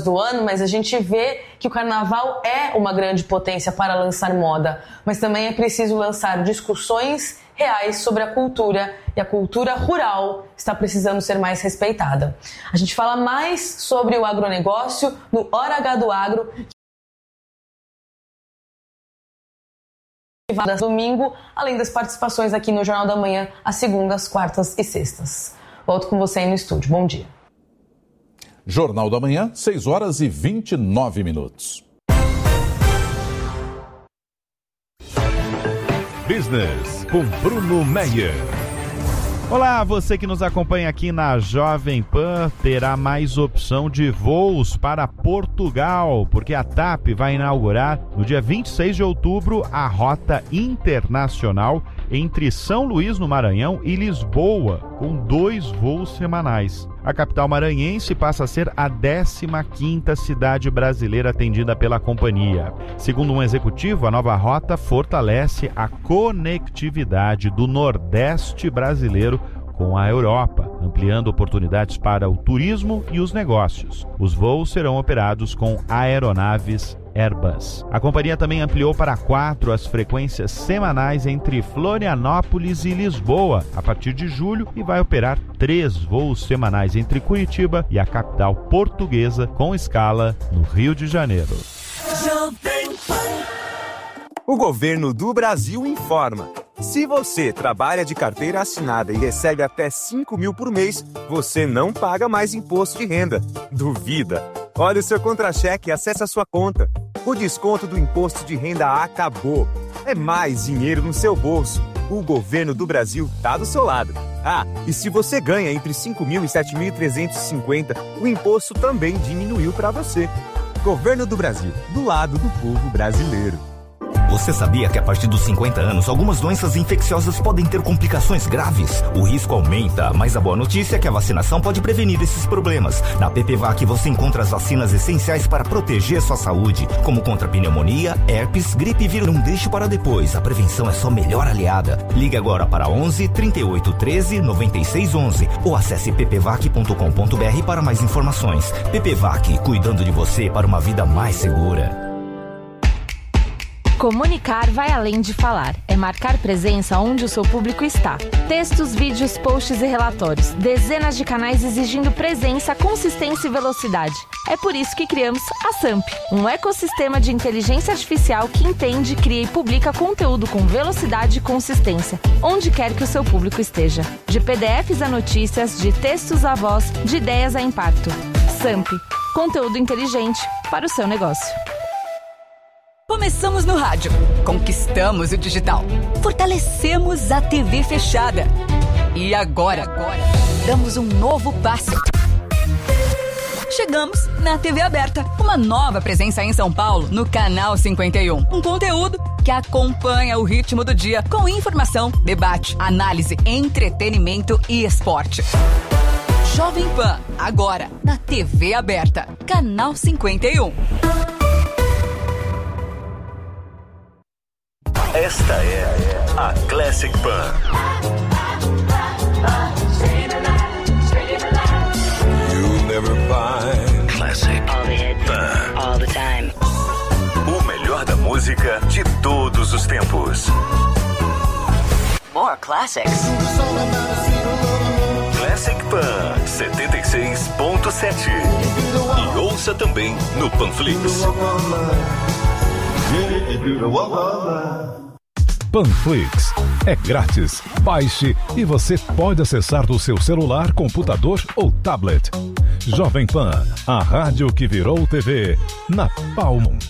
do ano, mas a gente vê que o carnaval é uma grande potência para lançar moda, mas também é preciso lançar discussões reais sobre a cultura, e a cultura rural está precisando ser mais respeitada. A gente fala mais sobre o agronegócio no Hora H do Agro, domingo, além das participações aqui no Jornal da Manhã, às segundas, quartas e sextas. Volto com você aí no estúdio. Bom dia. Jornal da Manhã, 6h29. Business com Bruno Meyer. Olá, você que nos acompanha aqui na Jovem Pan terá mais opção de voos para Portugal, porque a TAP vai inaugurar no dia 26 de outubro a rota internacional entre São Luís, no Maranhão, e Lisboa, com 2 voos semanais. A capital maranhense passa a ser a 15ª cidade brasileira atendida pela companhia. Segundo um executivo, a nova rota fortalece a conectividade do Nordeste brasileiro com a Europa, ampliando oportunidades para o turismo e os negócios. Os voos serão operados com aeronaves Airbus. A companhia também ampliou para 4 as frequências semanais entre Florianópolis e Lisboa a partir de julho e vai operar 3 voos semanais entre Curitiba e a capital portuguesa, com escala no Rio de Janeiro. O governo do Brasil informa. Se você trabalha de carteira assinada e recebe até 5 mil por mês, você não paga mais imposto de renda. Duvida? Olha o seu contra-cheque e acesse a sua conta. O desconto do imposto de renda acabou. É mais dinheiro no seu bolso. O governo do Brasil está do seu lado. Ah, e se você ganha entre 5 mil e 7.350, o imposto também diminuiu para você. Governo do Brasil, do lado do povo brasileiro. Você sabia que a partir dos 50 anos, algumas doenças infecciosas podem ter complicações graves? O risco aumenta, mas a boa notícia é que a vacinação pode prevenir esses problemas. Na PPVAC você encontra as vacinas essenciais para proteger sua saúde, como contra pneumonia, herpes, gripe e vírus. Não deixe para depois, a prevenção é sua melhor aliada. Ligue agora para 11 38 13 96 11 ou acesse ppvac.com.br para mais informações. PPVAC, cuidando de você para uma vida mais segura. Comunicar vai além de falar. É marcar presença onde o seu público está. Textos, vídeos, posts e relatórios. Dezenas de canais exigindo presença, consistência e velocidade. É por isso que criamos a SAMP, um ecossistema de inteligência artificial que entende, cria e publica conteúdo com velocidade e consistência, onde quer que o seu público esteja. De PDFs a notícias, de textos a voz, de ideias a impacto. SAMP, conteúdo inteligente para o seu negócio. Começamos no rádio, conquistamos o digital, fortalecemos a TV fechada. E agora, damos um novo passo. Chegamos na TV aberta, uma nova presença em São Paulo, no Canal 51. Um conteúdo que acompanha o ritmo do dia, com informação, debate, análise, entretenimento e esporte. Jovem Pan, agora na TV aberta, Canal 51. Esta é a Classic Pan. You'll never find Classic Pan. All the time. O melhor da música de todos os tempos. More classics. Classic Pan 76.7. E ouça também no Panflix. Panflix é grátis. Baixe e você pode acessar do seu celular, computador ou tablet. Jovem Pan, a rádio que virou TV, na palma.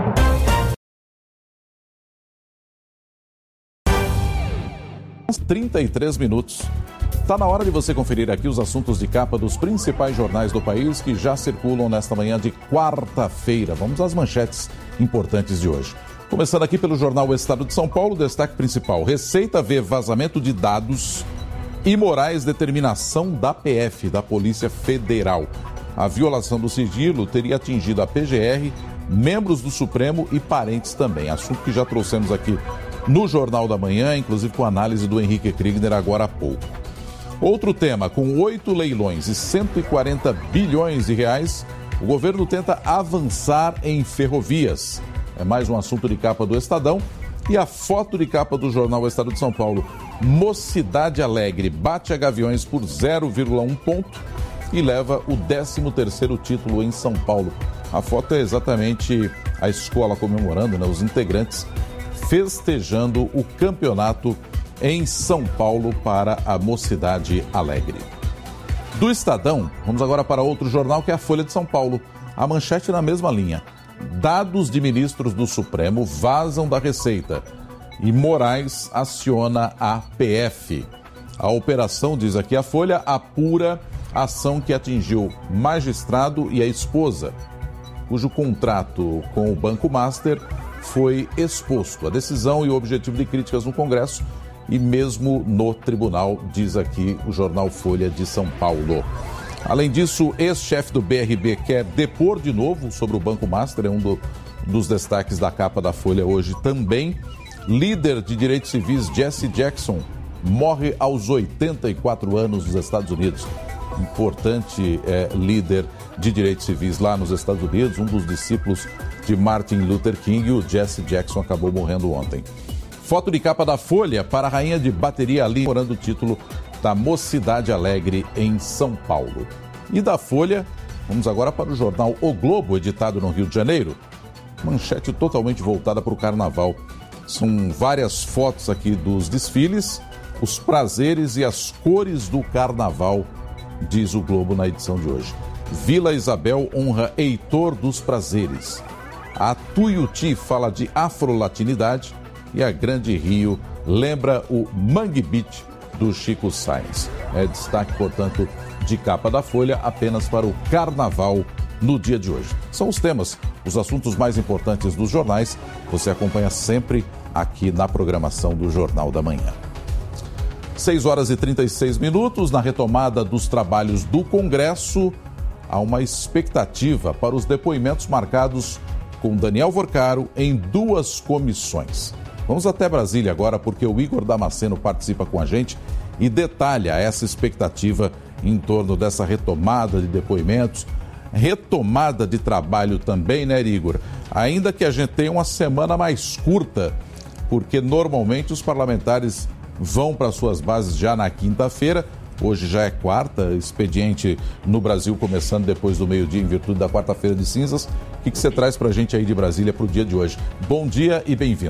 Às 33 minutos. Está na hora de você conferir aqui os assuntos de capa dos principais jornais do país que já circulam nesta manhã de quarta-feira. Vamos às manchetes importantes de hoje. Começando aqui pelo jornal O Estado de São Paulo, destaque principal: Receita vê vazamento de dados imorais, determinação da PF, da Polícia Federal. A violação do sigilo teria atingido a PGR, membros do Supremo e parentes também. Assunto que já trouxemos aqui no Jornal da Manhã, inclusive com a análise do Henrique Kriegner agora há pouco. Outro tema: com 8 leilões e 140 bilhões de reais, O governo tenta avançar em ferrovias. É mais um assunto de capa do Estadão. E a foto de capa do jornal O Estado de São Paulo. Mocidade Alegre bate a Gaviões por 0,1 ponto e leva o 13º título em São Paulo. A foto é exatamente a escola comemorando, os integrantes festejando o campeonato em São Paulo para a Mocidade Alegre. Do Estadão, vamos agora para outro jornal que é a Folha de São Paulo. A manchete na mesma linha. Dados de ministros do Supremo vazam da Receita e Moraes aciona a PF. A operação, diz aqui a Folha, apura a ação que atingiu magistrado e a esposa, cujo contrato com o Banco Master foi exposto. A decisão e o objetivo de críticas no Congresso e mesmo no tribunal, diz aqui o jornal Folha de São Paulo. Além disso, ex-chefe do BRB quer depor de novo sobre o Banco Master, é um dos destaques da capa da Folha hoje também. Líder de direitos civis Jesse Jackson morre aos 84 anos nos Estados Unidos. Importante líder de direitos civis lá nos Estados Unidos, um dos discípulos de Martin Luther King, o Jesse Jackson acabou morrendo ontem. Foto de capa da Folha para a rainha de bateria ali, comemorando o título da Mocidade Alegre em São Paulo. E da Folha, vamos agora para o jornal O Globo, editado no Rio de Janeiro. Manchete totalmente voltada para o carnaval. São várias fotos aqui dos desfiles, os prazeres e as cores do carnaval, diz o Globo na edição de hoje. Vila Isabel honra Heitor dos Prazeres. A Tuiuti fala de afrolatinidade e a Grande Rio lembra o Mangue Beach do Chico Sainz. É destaque, portanto, de capa da Folha apenas para o carnaval no dia de hoje. São os temas, os assuntos mais importantes dos jornais. Você acompanha sempre aqui na programação do Jornal da Manhã. 6 horas e 36 minutos, na retomada dos trabalhos do Congresso, há uma expectativa para os depoimentos marcados com Daniel Vorcaro em 2 comissões. Vamos até Brasília agora, porque o Igor Damasceno participa com a gente e detalha essa expectativa em torno dessa retomada de depoimentos, retomada de trabalho também, né, Igor? Ainda que a gente tenha uma semana mais curta, porque normalmente os parlamentares vão para suas bases já na quinta-feira. Hoje já é quarta, expediente no Brasil começando depois do meio-dia em virtude da quarta-feira de cinzas. O que você traz para a gente aí de Brasília para o dia de hoje? Bom dia e bem-vindo.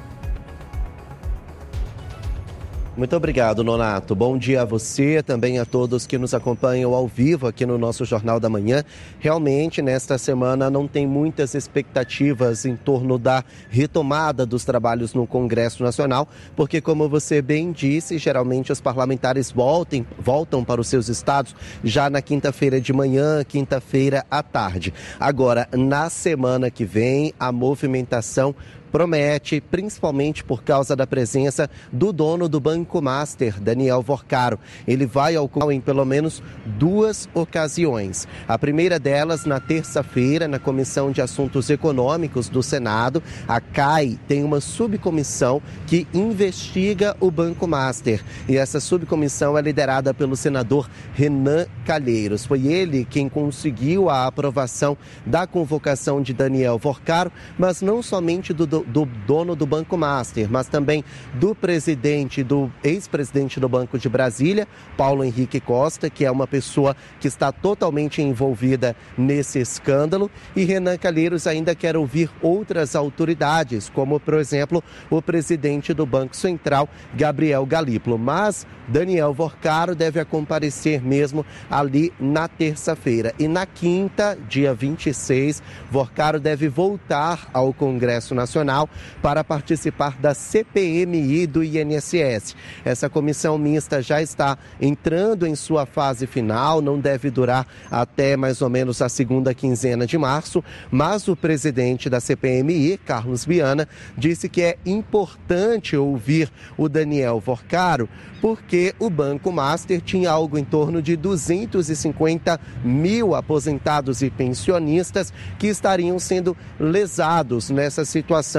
Muito obrigado, Nonato. Bom dia a você, também a todos que nos acompanham ao vivo aqui no nosso Jornal da Manhã. Realmente, nesta semana não tem muitas expectativas em torno da retomada dos trabalhos no Congresso Nacional, porque, como você bem disse, geralmente os parlamentares voltam para os seus estados já na quinta-feira de manhã, quinta-feira à tarde. Agora, na semana que vem, a movimentação promete, principalmente por causa da presença do dono do Banco Master, Daniel Vorcaro. Ele vai ao Congresso em pelo menos 2 ocasiões. A primeira delas na terça-feira, na Comissão de Assuntos Econômicos do Senado. A CAI tem uma subcomissão que investiga o Banco Master. E essa subcomissão é liderada pelo senador Renan Calheiros. Foi ele quem conseguiu a aprovação da convocação de Daniel Vorcaro, mas não somente do dono do Banco Master, mas também do ex-presidente do Banco de Brasília, Paulo Henrique Costa, que é uma pessoa que está totalmente envolvida nesse escândalo, e Renan Calheiros ainda quer ouvir outras autoridades, como, por exemplo, o presidente do Banco Central, Gabriel Galípolo. Mas Daniel Vorcaro deve comparecer mesmo ali na terça-feira. E na quinta, dia 26, Vorcaro deve voltar ao Congresso Nacional para participar da CPMI do INSS. Essa comissão mista já está entrando em sua fase final, não deve durar até mais ou menos a segunda quinzena de março, mas o presidente da CPMI, Carlos Viana, disse que é importante ouvir o Daniel Vorcaro, porque o Banco Master tinha algo em torno de 250 mil aposentados e pensionistas que estariam sendo lesados nessa situação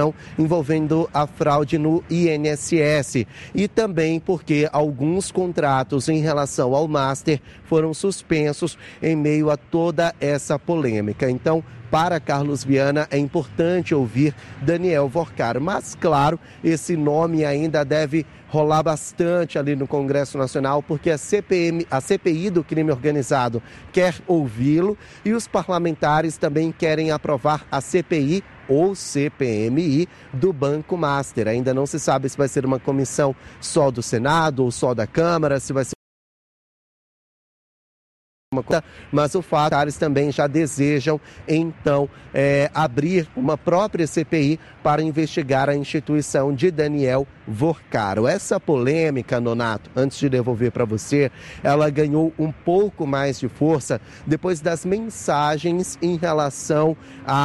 investigação envolvendo a fraude no INSS e também porque alguns contratos em relação ao Master foram suspensos em meio a toda essa polêmica. Então, para Carlos Viana, é importante ouvir Daniel Vorcaro, mas, claro, esse nome ainda deve rolar bastante ali no Congresso Nacional, porque a CPI do crime organizado quer ouvi-lo e os parlamentares também querem aprovar a CPI ou CPMI do Banco Master. Ainda não se sabe se vai ser uma comissão só do Senado ou só da Câmara, se vai ser mas o fato é que eles também já desejam, então, abrir uma própria CPI para investigar a instituição de Daniel Vorcaro. Essa polêmica, Nonato, antes de devolver para você, ela ganhou um pouco mais de força depois das mensagens em relação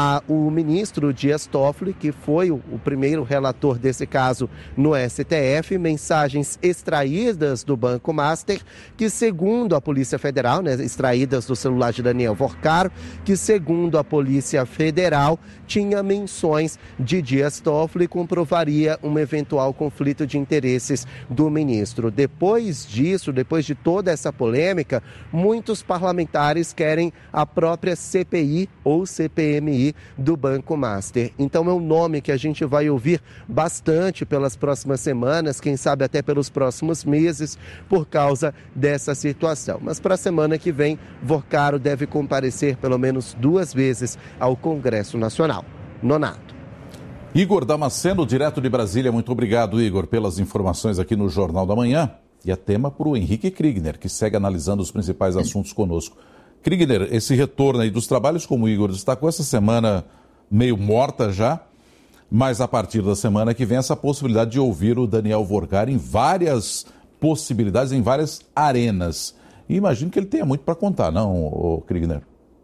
ao ministro Dias Toffoli, que foi o primeiro relator desse caso no STF, mensagens extraídas do Banco Master, que segundo a Polícia Federal, extraídas do celular de Daniel Vorcaro, que segundo a Polícia Federal tinha menções de Dias Toffoli e comprovaria um eventual conflito de interesses do ministro. Depois disso, depois de toda essa polêmica, muitos parlamentares querem a própria CPI ou CPMI do Banco Master. Então é um nome que a gente vai ouvir bastante pelas próximas semanas, quem sabe até pelos próximos meses, por causa dessa situação. Mas para a semana que vem, Vorcaro deve comparecer pelo menos 2 vezes ao Congresso Nacional. Nonato. Igor Damasceno, direto de Brasília. Muito obrigado, Igor, pelas informações aqui no Jornal da Manhã. E a tema para o Henrique Kriegner, que segue analisando os principais assuntos conosco. Kriegner, esse retorno aí dos trabalhos, como o Igor destacou, essa semana meio morta já, mas a partir da semana que vem essa possibilidade de ouvir o Daniel Vorcaro em várias possibilidades, em várias arenas. E imagino que ele tenha muito para contar, não, Kriegner?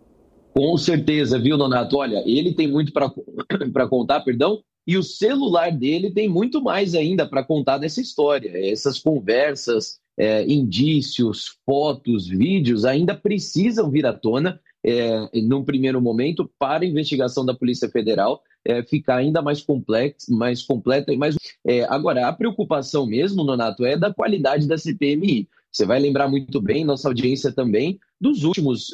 Com certeza, viu, Nonato? Olha, ele tem muito para contar, e o celular dele tem muito mais ainda para contar dessa história. Essas conversas, indícios, fotos, vídeos ainda precisam vir à tona num primeiro momento para a investigação da Polícia Federal ficar ainda mais completa e mais... Agora, a preocupação mesmo, Nonato, é da qualidade da CPMI. Você vai lembrar muito bem, nossa audiência também, dos últimos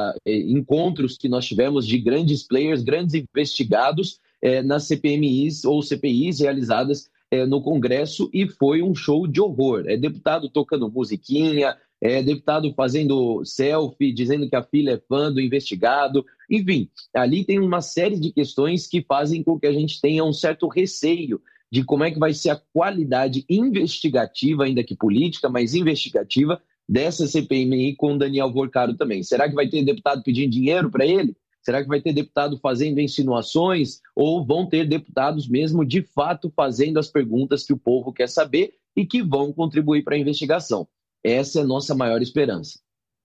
encontros que nós tivemos de grandes players, grandes investigados nas CPMIs ou CPIs realizadas no Congresso, e foi um show de horror. Deputado tocando musiquinha, deputado fazendo selfie, dizendo que a filha é fã do investigado. Enfim, ali tem uma série de questões que fazem com que a gente tenha um certo receio de como é que vai ser a qualidade investigativa, ainda que política, mas investigativa, dessa CPMI com Daniel Vorcaro também. Será que vai ter deputado pedindo dinheiro para ele? Será que vai ter deputado fazendo insinuações? Ou vão ter deputados mesmo, de fato, fazendo as perguntas que o povo quer saber e que vão contribuir para a investigação? Essa é a nossa maior esperança.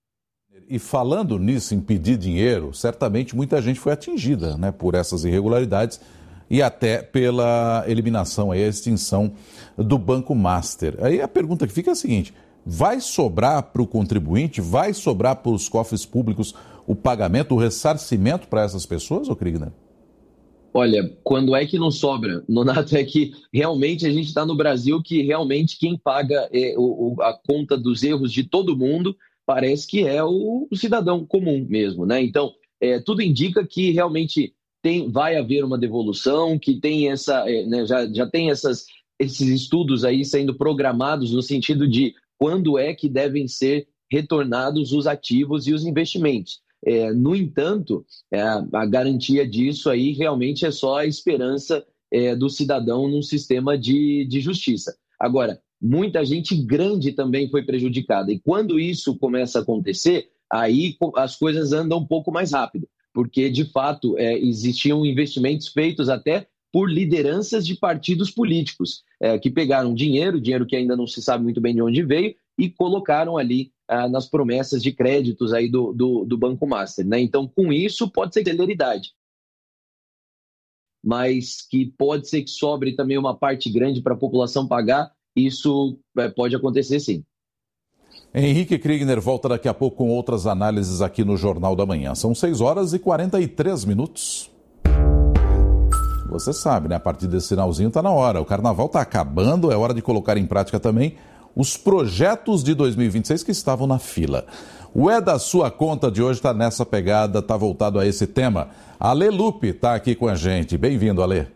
E falando nisso, em pedir dinheiro, certamente muita gente foi atingida, né, por essas irregularidades e até pela eliminação, a extinção do Banco Master. Aí a pergunta que fica é a seguinte: vai sobrar para o contribuinte, vai sobrar para os cofres públicos o pagamento, o ressarcimento para essas pessoas, ô Kriegner? Olha, quando é que não sobra, Nonato, é que realmente a gente está no Brasil que realmente quem paga a conta dos erros de todo mundo parece que é o cidadão comum mesmo, né? Então, tudo indica que realmente vai haver uma devolução, que tem já tem esses estudos aí sendo programados no sentido de quando é que devem ser retornados os ativos e os investimentos. No entanto, a garantia disso aí realmente é só a esperança do cidadão num sistema de justiça. Agora, muita gente grande também foi prejudicada, e quando isso começa a acontecer, aí as coisas andam um pouco mais rápido, porque de fato existiam investimentos feitos até por lideranças de partidos políticos que pegaram dinheiro que ainda não se sabe muito bem de onde veio, e colocaram ali nas promessas de créditos aí do Banco Master, né? Então, com isso, pode ser celeridade, mas que pode ser que sobre também uma parte grande para a população pagar, isso pode acontecer sim. Henrique Kriegner volta daqui a pouco com outras análises aqui no Jornal da Manhã. São 6h43. você sabe, né? A partir desse sinalzinho está na hora. O carnaval está acabando, é hora de colocar em prática também os projetos de 2026 que estavam na fila. O É da Sua Conta de hoje está nessa pegada, está voltado a esse tema. Ale Lupe está aqui com a gente. Bem-vindo, Ale.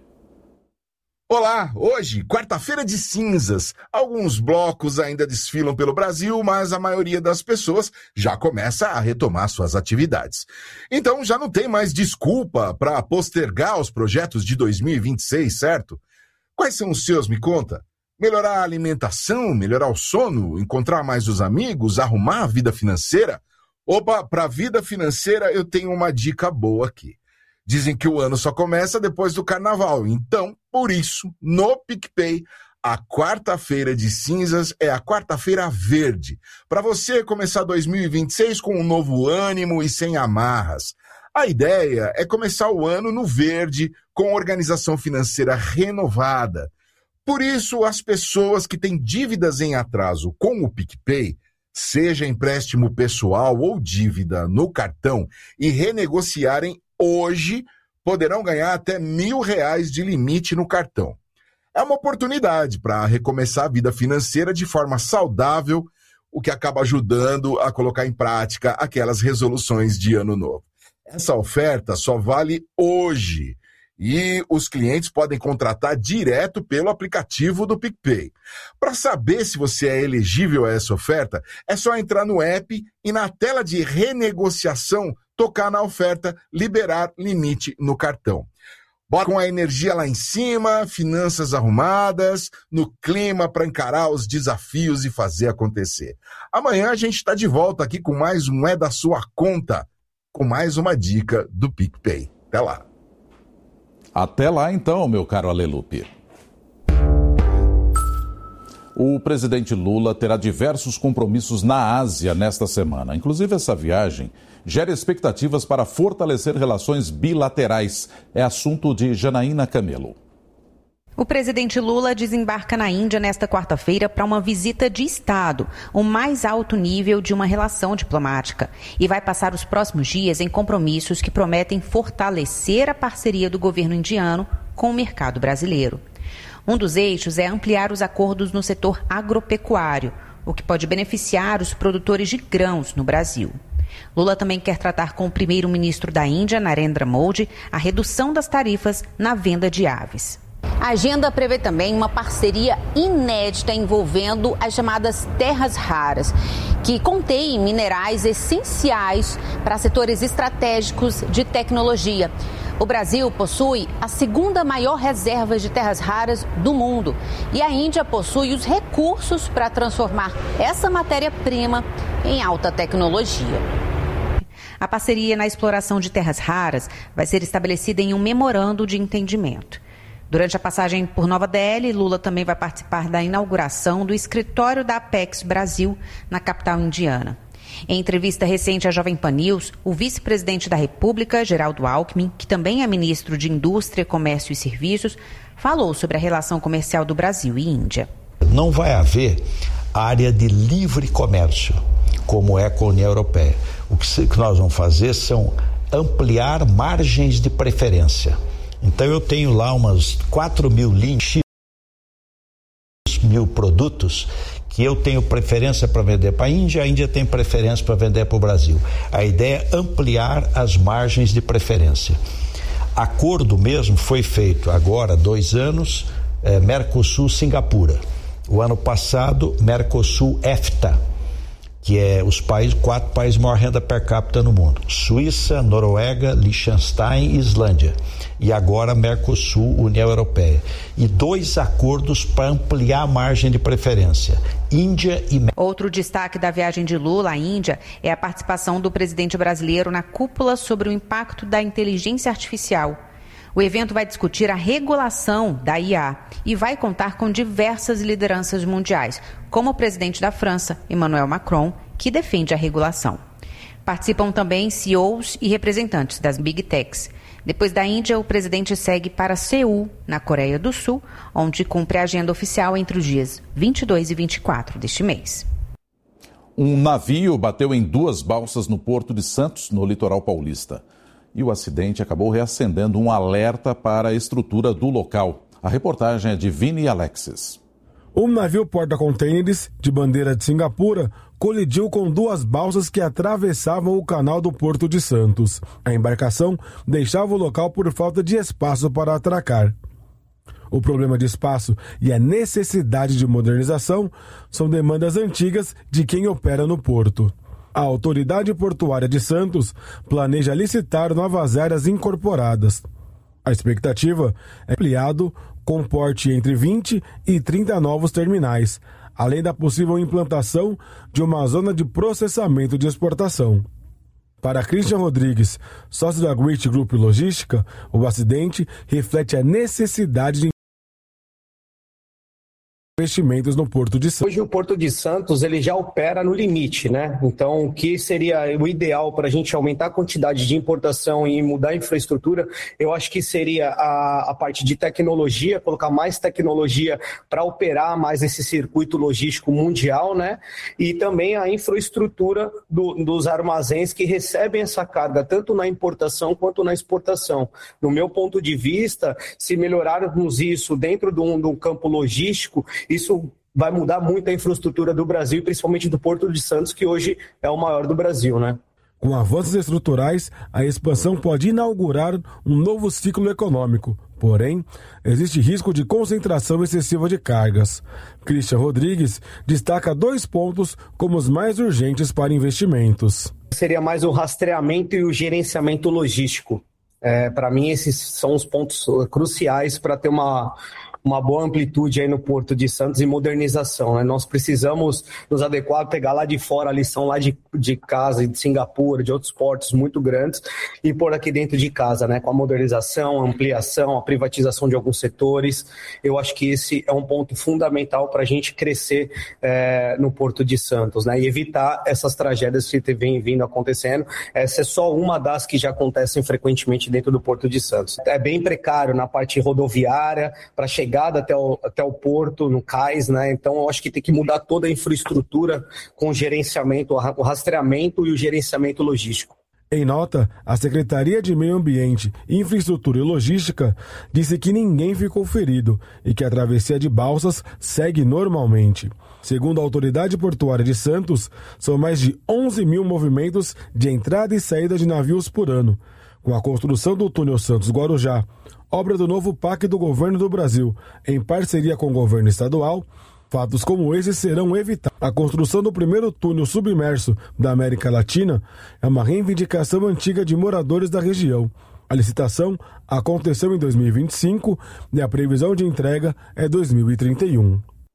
Olá, hoje, quarta-feira de cinzas. Alguns blocos ainda desfilam pelo Brasil, mas a maioria das pessoas já começa a retomar suas atividades. Então já não tem mais desculpa para postergar os projetos de 2026, certo? Quais são os seus, me conta? Melhorar a alimentação, melhorar o sono, encontrar mais os amigos, arrumar a vida financeira? Opa, para a vida financeira eu tenho uma dica boa aqui. Dizem que o ano só começa depois do carnaval, então, por isso, no PicPay, a quarta-feira de cinzas é a quarta-feira verde, para você começar 2026 com um novo ânimo e sem amarras. A ideia é começar o ano no verde, com organização financeira renovada. Por isso, as pessoas que têm dívidas em atraso com o PicPay, seja empréstimo pessoal ou dívida no cartão, e renegociarem hoje, poderão ganhar até R$1.000 de limite no cartão. É uma oportunidade para recomeçar a vida financeira de forma saudável, o que acaba ajudando a colocar em prática aquelas resoluções de ano novo. Essa oferta só vale hoje e os clientes podem contratar direto pelo aplicativo do PicPay. Para saber se você é elegível a essa oferta, é só entrar no app e na tela de renegociação tocar na oferta liberar limite no cartão. Bora com a energia lá em cima, finanças arrumadas, no clima para encarar os desafios e fazer acontecer. Amanhã a gente está de volta aqui com mais um É da Sua Conta, com mais uma dica do PicPay. Até lá. Até lá então, meu caro Ale Lupe. O presidente Lula terá diversos compromissos na Ásia nesta semana. Inclusive, essa viagem gera expectativas para fortalecer relações bilaterais. É assunto de Janaína Camelo. O presidente Lula desembarca na Índia nesta quarta-feira para uma visita de Estado, o mais alto nível de uma relação diplomática, e vai passar os próximos dias em compromissos que prometem fortalecer a parceria do governo indiano com o mercado brasileiro. Um dos eixos é ampliar os acordos no setor agropecuário, o que pode beneficiar os produtores de grãos no Brasil. Lula também quer tratar com o primeiro-ministro da Índia, Narendra Modi, a redução das tarifas na venda de aves. A agenda prevê também uma parceria inédita envolvendo as chamadas terras raras, que contêm minerais essenciais para setores estratégicos de tecnologia. O Brasil possui a segunda maior reserva de terras raras do mundo e a Índia possui os recursos para transformar essa matéria-prima em alta tecnologia. A parceria na exploração de terras raras vai ser estabelecida em um memorando de entendimento. Durante a passagem por Nova Delhi, Lula também vai participar da inauguração do escritório da Apex Brasil, na capital indiana. Em entrevista recente à Jovem Pan News, o vice-presidente da República, Geraldo Alckmin, que também é ministro de Indústria, Comércio e Serviços, falou sobre a relação comercial do Brasil e Índia. Não vai haver área de livre comércio, como é com a União Europeia. O que nós vamos fazer são ampliar margens de preferência. Então eu tenho lá umas 4.000 linhas, mil produtos que eu tenho preferência para vender para a Índia tem preferência para vender para o Brasil. A ideia é ampliar as margens de preferência. Acordo mesmo foi feito agora, 2 anos, Mercosul-Singapura. O ano passado, Mercosul-EFTA, que é os 4 países maior renda per capita no mundo. Suíça, Noruega, Liechtenstein e Islândia. E agora Mercosul, União Europeia. E 2 acordos para ampliar a margem de preferência. Índia e México. Outro destaque da viagem de Lula à Índia é a participação do presidente brasileiro na cúpula sobre o impacto da inteligência artificial. O evento vai discutir a regulação da IA e vai contar com diversas lideranças mundiais, como o presidente da França, Emmanuel Macron, que defende a regulação. Participam também CEOs e representantes das Big Techs. Depois da Índia, o presidente segue para Seul, na Coreia do Sul, onde cumpre a agenda oficial entre os dias 22 e 24 deste mês. Um navio bateu em 2 balsas no Porto de Santos, no litoral paulista. e o acidente acabou reacendendo um alerta para a estrutura do local. A reportagem é de Vini Alexis. Um navio porta-contêineres de bandeira de Singapura colidiu com 2 balsas que atravessavam o canal do Porto de Santos. A embarcação deixava o local por falta de espaço para atracar. O problema de espaço e a necessidade de modernização são demandas antigas de quem opera no porto. A Autoridade Portuária de Santos planeja licitar novas áreas incorporadas. A expectativa é ampliado com porte entre 20 e 30 novos terminais, além da possível implantação de uma zona de processamento de exportação. Para Christian Rodrigues, sócio da Great Group Logística, o acidente reflete a necessidade de investimentos no Porto de Santos. Hoje o Porto de Santos ele já opera no limite, né? Então o que seria o ideal para a gente aumentar a quantidade de importação e mudar a infraestrutura, eu acho que seria a parte de tecnologia, colocar mais tecnologia para operar mais esse circuito logístico mundial, né? E também a infraestrutura dos armazéns que recebem essa carga, tanto na importação quanto na exportação. No meu ponto de vista, se melhorarmos isso dentro de um campo logístico, isso vai mudar muito a infraestrutura do Brasil e principalmente do Porto de Santos, que hoje é o maior do Brasil, né? Com avanços estruturais, a expansão pode inaugurar um novo ciclo econômico. Porém, existe risco de concentração excessiva de cargas. Christian Rodrigues destaca 2 pontos como os mais urgentes para investimentos. Seria mais o rastreamento e o gerenciamento logístico. Para mim, esses são os pontos cruciais para ter uma boa amplitude aí no Porto de Santos e modernização, né? Nós precisamos nos adequar, pegar lá de fora a lição lá de casa, de Singapura, de outros portos muito grandes e pôr aqui dentro de casa, né? Com a modernização, a ampliação, a privatização de alguns setores. Eu acho que esse é um ponto fundamental para a gente crescer no Porto de Santos, né? E evitar essas tragédias que vem vindo acontecendo. Essa é só uma das que já acontecem frequentemente dentro do Porto de Santos. É bem precário na parte rodoviária, para chegar até o porto, no cais, né? Então eu acho que tem que mudar toda a infraestrutura com o gerenciamento, o rastreamento e o gerenciamento logístico. Em nota, a Secretaria de Meio Ambiente, Infraestrutura e Logística disse que ninguém ficou ferido e que a travessia de balsas segue normalmente. Segundo a Autoridade Portuária de Santos, são mais de 11 mil movimentos de entrada e saída de navios por ano. Com a construção do túnel Santos-Guarujá, obra do novo PAC do Governo do Brasil, em parceria com o governo estadual, fatos como esses serão evitados. A construção do primeiro túnel submerso da América Latina é uma reivindicação antiga de moradores da região. A licitação aconteceu em 2025 e a previsão de entrega é 2031.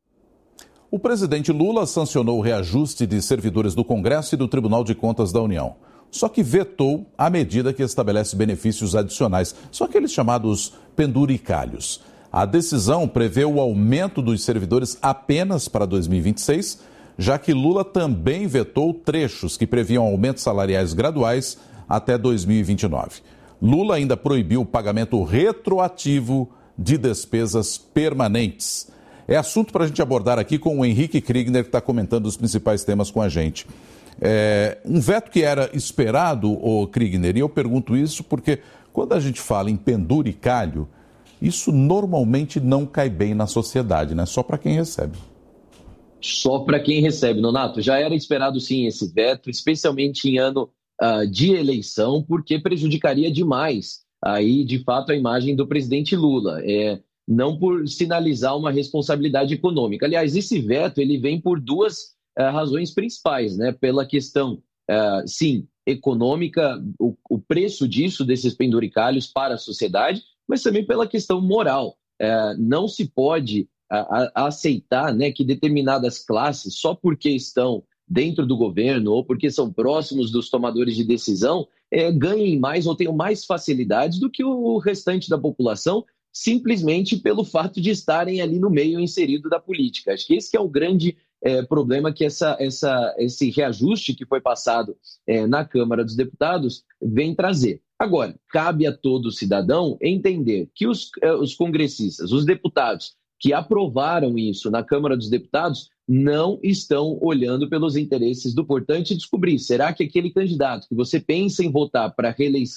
O presidente Lula sancionou o reajuste de servidores do Congresso e do Tribunal de Contas da União. Só que vetou a medida que estabelece benefícios adicionais, são aqueles chamados penduricalhos. A decisão prevê o aumento dos servidores apenas para 2026, já que Lula também vetou trechos que previam aumentos salariais graduais até 2029. Lula ainda proibiu o pagamento retroativo de despesas permanentes. É assunto para a gente abordar aqui com o Henrique Kriegner, que está comentando os principais temas com a gente. Um veto que era esperado, o Kriegner, e eu pergunto isso porque quando a gente fala em penduricalho, isso normalmente não cai bem na sociedade, né? Só para quem recebe. Só para quem recebe, Nonato. Já era esperado sim esse veto, especialmente em ano de eleição, porque prejudicaria demais aí, de fato, a imagem do presidente Lula. Não por sinalizar uma responsabilidade econômica. Aliás, esse veto ele vem por 2 razões principais, né? Pela questão, sim, econômica, o preço desses penduricalhos para a sociedade, mas também pela questão moral. Não se pode aceitar, né, que determinadas classes, só porque estão dentro do governo ou porque são próximos dos tomadores de decisão, ganhem mais ou tenham mais facilidades do que o restante da população, simplesmente pelo fato de estarem ali no meio inserido da política. Acho que esse que é o grande problema que esse reajuste que foi passado na Câmara dos Deputados vem trazer. Agora, cabe a todo cidadão entender que os congressistas, os deputados que aprovaram isso na Câmara dos Deputados não estão olhando pelos interesses do votante e descobrir, será que aquele candidato que você pensa em votar para a reeleição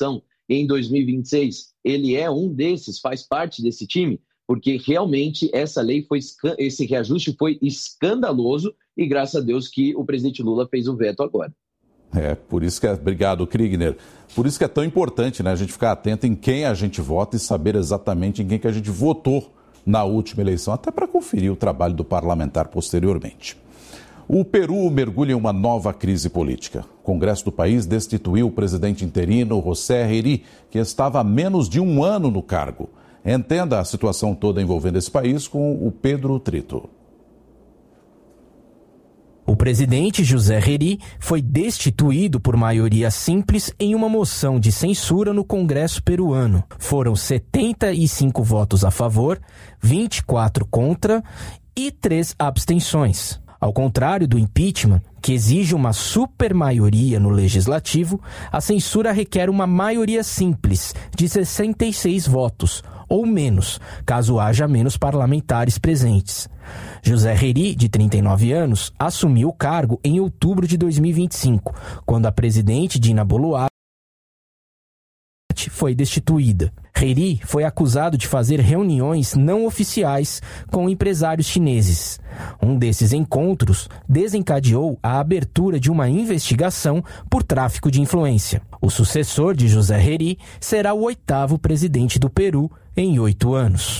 em 2026, ele é um desses, faz parte desse time, porque realmente essa lei esse reajuste foi escandaloso e graças a Deus que o presidente Lula fez o veto agora. Por isso que obrigado, Kriegner. Por isso que é tão importante, né, a gente ficar atento em quem a gente vota e saber exatamente em quem que a gente votou na última eleição, até para conferir o trabalho do parlamentar posteriormente. O Peru mergulha em uma nova crise política. O Congresso do país destituiu o presidente interino José Herrí, que estava há menos de um ano no cargo. Entenda a situação toda envolvendo esse país com o Pedro Trito. O presidente José Herrí foi destituído por maioria simples em uma moção de censura no Congresso peruano. Foram 75 votos a favor, 24 contra e 3 abstenções. Ao contrário do impeachment, que exige uma supermaioria no legislativo, a censura requer uma maioria simples de 66 votos, ou menos, caso haja menos parlamentares presentes. José Herrí, de 39 anos, assumiu o cargo em outubro de 2025, quando a presidente Dina Boluarte foi destituída. Herrí foi acusado de fazer reuniões não oficiais com empresários chineses. Um desses encontros desencadeou a abertura de uma investigação por tráfico de influência. O sucessor de José Herrí será o 8º presidente do Peru em 8 anos.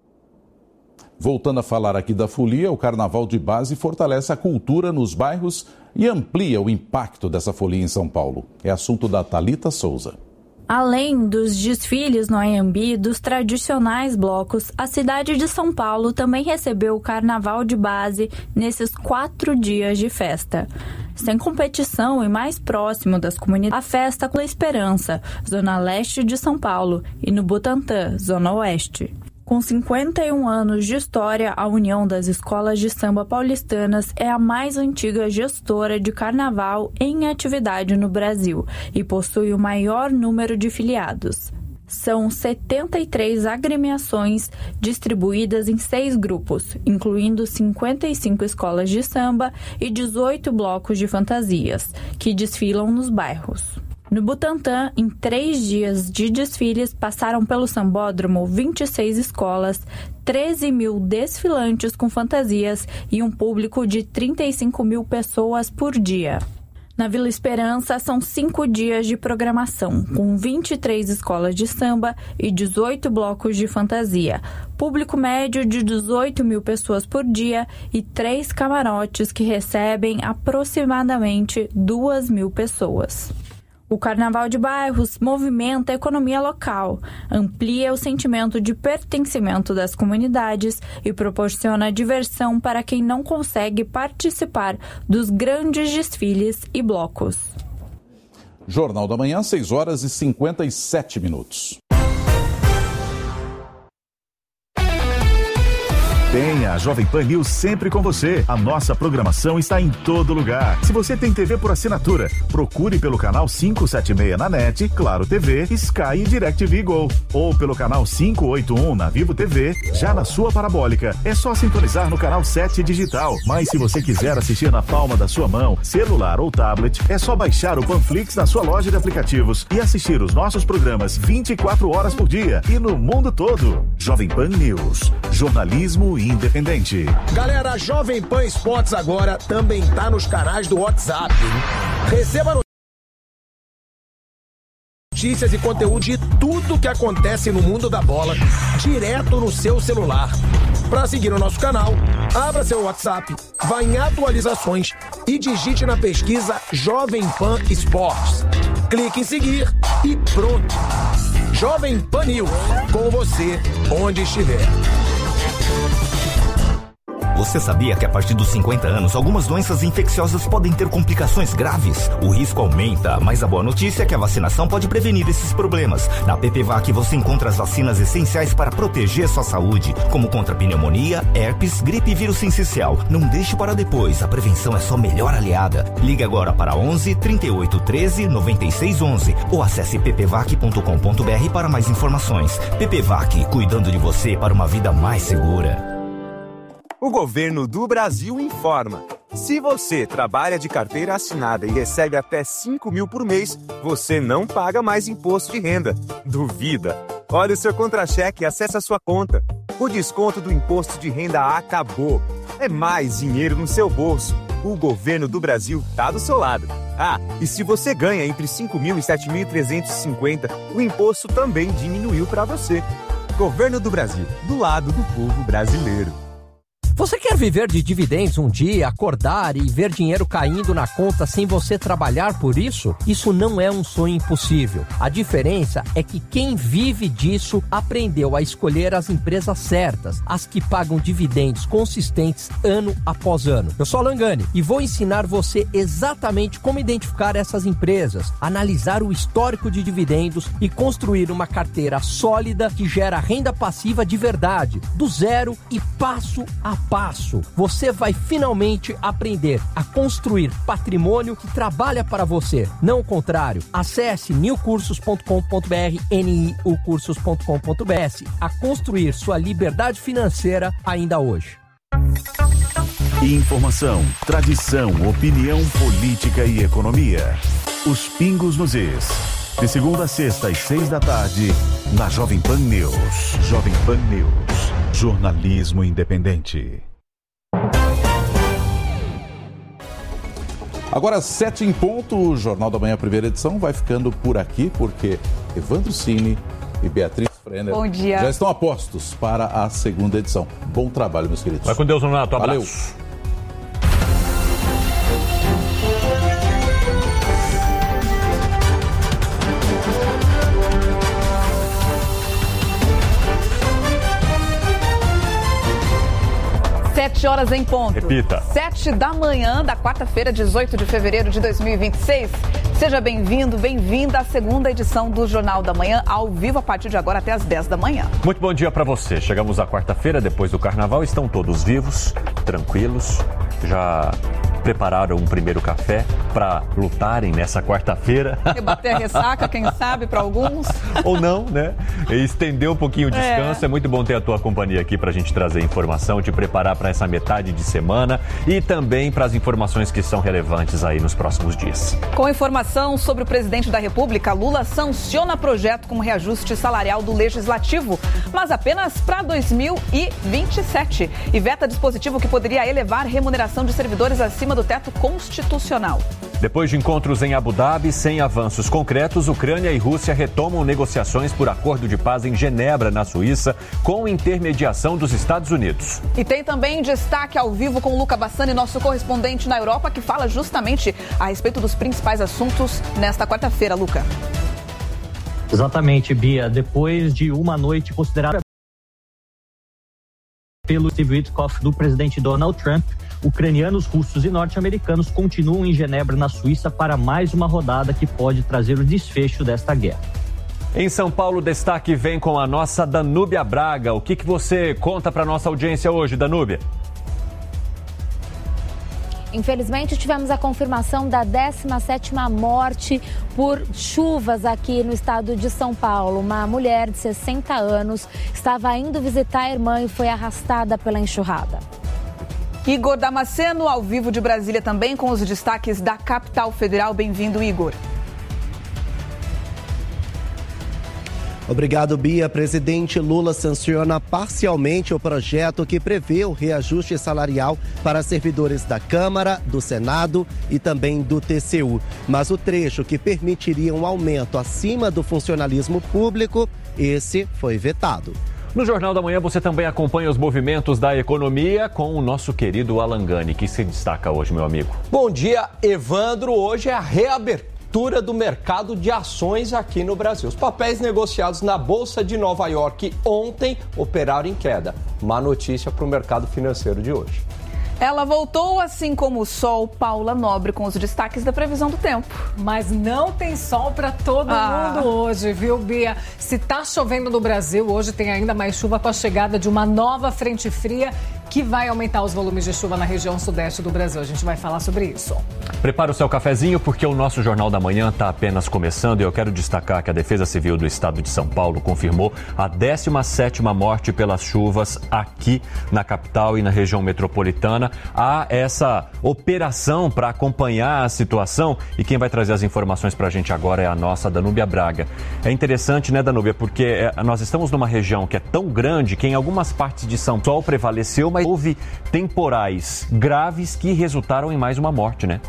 Voltando a falar aqui da folia, o Carnaval de Base fortalece a cultura nos bairros e amplia o impacto dessa folia em São Paulo. É assunto da Thalita Souza. Além dos desfiles no Anhembi e dos tradicionais blocos, a cidade de São Paulo também recebeu o Carnaval de Base nesses 4 dias de festa. Sem competição e mais próximo das comunidades, a festa com a Esperança, zona leste de São Paulo, e no Butantã, zona oeste. Com 51 anos de história, a União das Escolas de Samba Paulistanas é a mais antiga gestora de carnaval em atividade no Brasil e possui o maior número de filiados. São 73 agremiações distribuídas em 6 grupos, incluindo 55 escolas de samba e 18 blocos de fantasias, que desfilam nos bairros. No Butantã, em 3 dias de desfiles, passaram pelo sambódromo 26 escolas, 13 mil desfilantes com fantasias e um público de 35 mil pessoas por dia. Na Vila Esperança, são 5 dias de programação, com 23 escolas de samba e 18 blocos de fantasia, público médio de 18 mil pessoas por dia e 3 camarotes que recebem aproximadamente 2 mil pessoas. O Carnaval de Bairros movimenta a economia local, amplia o sentimento de pertencimento das comunidades e proporciona diversão para quem não consegue participar dos grandes desfiles e blocos. Jornal da Manhã, 6h57. Tenha a Jovem Pan News sempre com você. A nossa programação está em todo lugar. Se você tem TV por assinatura, procure pelo canal 576 na NET, Claro TV, Sky e DirecTV Go. Ou pelo canal 581 na Vivo TV, já na sua parabólica. É só sintonizar no canal 7 digital. Mas se você quiser assistir na palma da sua mão, celular ou tablet, é só baixar o Panflix na sua loja de aplicativos e assistir os nossos programas 24 horas por dia e no mundo todo. Jovem Pan News. Jornalismo independente. Galera, a Jovem Pan Esportes agora também tá nos canais do WhatsApp. Receba notícias e conteúdo de tudo que acontece no mundo da bola direto no seu celular. Para seguir o nosso canal, abra seu WhatsApp, vá em atualizações e digite na pesquisa Jovem Pan Esportes. Clique em seguir e pronto. Jovem Pan News, com você onde estiver. Você sabia que a partir dos 50 anos, algumas doenças infecciosas podem ter complicações graves? O risco aumenta, mas a boa notícia é que a vacinação pode prevenir esses problemas. Na PPVAC você encontra as vacinas essenciais para proteger sua saúde, como contra pneumonia, herpes, gripe e vírus sincicial. Não deixe para depois, a prevenção é sua melhor aliada. Ligue agora para 11 38 13 96 11 ou acesse ppvac.com.br para mais informações. PPVAC, cuidando de você para uma vida mais segura. O governo do Brasil informa. Se você trabalha de carteira assinada e recebe até 5 mil por mês, você não paga mais imposto de renda. Duvida? Olha o seu contra-cheque e acesse a sua conta. O desconto do imposto de renda acabou. É mais dinheiro no seu bolso. O governo do Brasil tá do seu lado. Ah, e se você ganha entre 5.000 e 7.350, o imposto também diminuiu para você. Governo do Brasil, do lado do povo brasileiro. Você quer viver de dividendos um dia, acordar e ver dinheiro caindo na conta sem você trabalhar por isso? Isso não é um sonho impossível. A diferença é que quem vive disso aprendeu a escolher as empresas certas, as que pagam dividendos consistentes ano após ano. Eu sou Alan Gani e vou ensinar você exatamente como identificar essas empresas, analisar o histórico de dividendos e construir uma carteira sólida que gera renda passiva de verdade, do zero e passo a passo. Você vai finalmente aprender a construir patrimônio que trabalha para você, não o contrário. Acesse niucursos.com.br, niucursos.com.br, a construir sua liberdade financeira ainda hoje. Informação, tradição, opinião, política e economia. Os pingos nos is. De segunda a sexta às 6 da tarde, na Jovem Pan News. Jovem Pan News. Jornalismo independente. Agora, 7 em ponto, o Jornal da Manhã, primeira edição, vai ficando por aqui, porque Evandro Cini e Beatriz Frenner Bom dia. Já estão a postos para a segunda edição. Bom trabalho, meus queridos. Vai com Deus, Nonato. Abraço. Valeu. Sete horas em ponto. Repita. 7 da manhã da quarta-feira, 18 de fevereiro de 2026. Seja bem-vindo, bem-vinda à segunda edição do Jornal da Manhã, ao vivo a partir de agora até às 10 da manhã. Muito bom dia para você. Chegamos à quarta-feira, depois do carnaval. Estão todos vivos, tranquilos. Já prepararam um primeiro café para lutarem nessa quarta-feira. Rebater a ressaca, quem sabe, para alguns. Ou não, né? E estender um pouquinho o descanso. É muito bom ter a tua companhia aqui para a gente trazer informação, te preparar para essa metade de semana e também para as informações que são relevantes aí nos próximos dias. Com informação sobre o presidente da República, Lula sanciona projeto com reajuste salarial do Legislativo, mas apenas para 2027. E veta dispositivo que poderia elevar remuneração de servidores acima do teto constitucional. Depois de encontros em Abu Dhabi, sem avanços concretos, Ucrânia e Rússia retomam negociações por acordo de paz em Genebra, na Suíça, com intermediação dos Estados Unidos. E tem também destaque ao vivo com Luca Bassani, nosso correspondente na Europa, que fala justamente a respeito dos principais assuntos nesta quarta-feira, Luca. Exatamente, Bia. Depois de uma noite considerada pelo Steve Witkoff do presidente Donald Trump, ucranianos, russos e norte-americanos continuam em Genebra, na Suíça, para mais uma rodada que pode trazer o desfecho desta guerra. Em São Paulo, o destaque vem com a nossa Danúbia Braga. O que você conta para a nossa audiência hoje, Danúbia? Infelizmente, tivemos a confirmação da 17ª morte por chuvas aqui no estado de São Paulo. Uma mulher de 60 anos estava indo visitar a irmã e foi arrastada pela enxurrada. Igor Damasceno, ao vivo de Brasília também, com os destaques da capital federal. Bem-vindo, Igor. Obrigado, Bia. Presidente Lula sanciona parcialmente o projeto que prevê o reajuste salarial para servidores da Câmara, do Senado e também do TCU. Mas o trecho que permitiria um aumento acima do funcionalismo público, esse foi vetado. No Jornal da Manhã você também acompanha os movimentos da economia com o nosso querido Alan Gani, que se destaca hoje, meu amigo. Bom dia, Evandro. Hoje é a reabertura do mercado de ações aqui no Brasil. Os papéis negociados na Bolsa de Nova York ontem operaram em queda. Má notícia para o mercado financeiro de hoje. Ela voltou, assim como o sol, Paula Nobre, com os destaques da previsão do tempo. Mas não tem sol para todo mundo hoje, viu, Bia? Se tá chovendo no Brasil, hoje tem ainda mais chuva com a chegada de uma nova frente fria que vai aumentar os volumes de chuva na região sudeste do Brasil. A gente vai falar sobre isso. Prepara o seu cafezinho, porque o nosso Jornal da Manhã está apenas começando e eu quero destacar que a Defesa Civil do Estado de São Paulo confirmou a 17ª morte pelas chuvas aqui na capital e na região metropolitana. Há essa operação para acompanhar a situação e quem vai trazer as informações para a gente agora é a nossa Danúbia Braga. É interessante, né, Danúbia, porque nós estamos numa região que é tão grande que em algumas partes de São Paulo prevaleceu, mas houve temporais graves que resultaram em mais uma morte, né?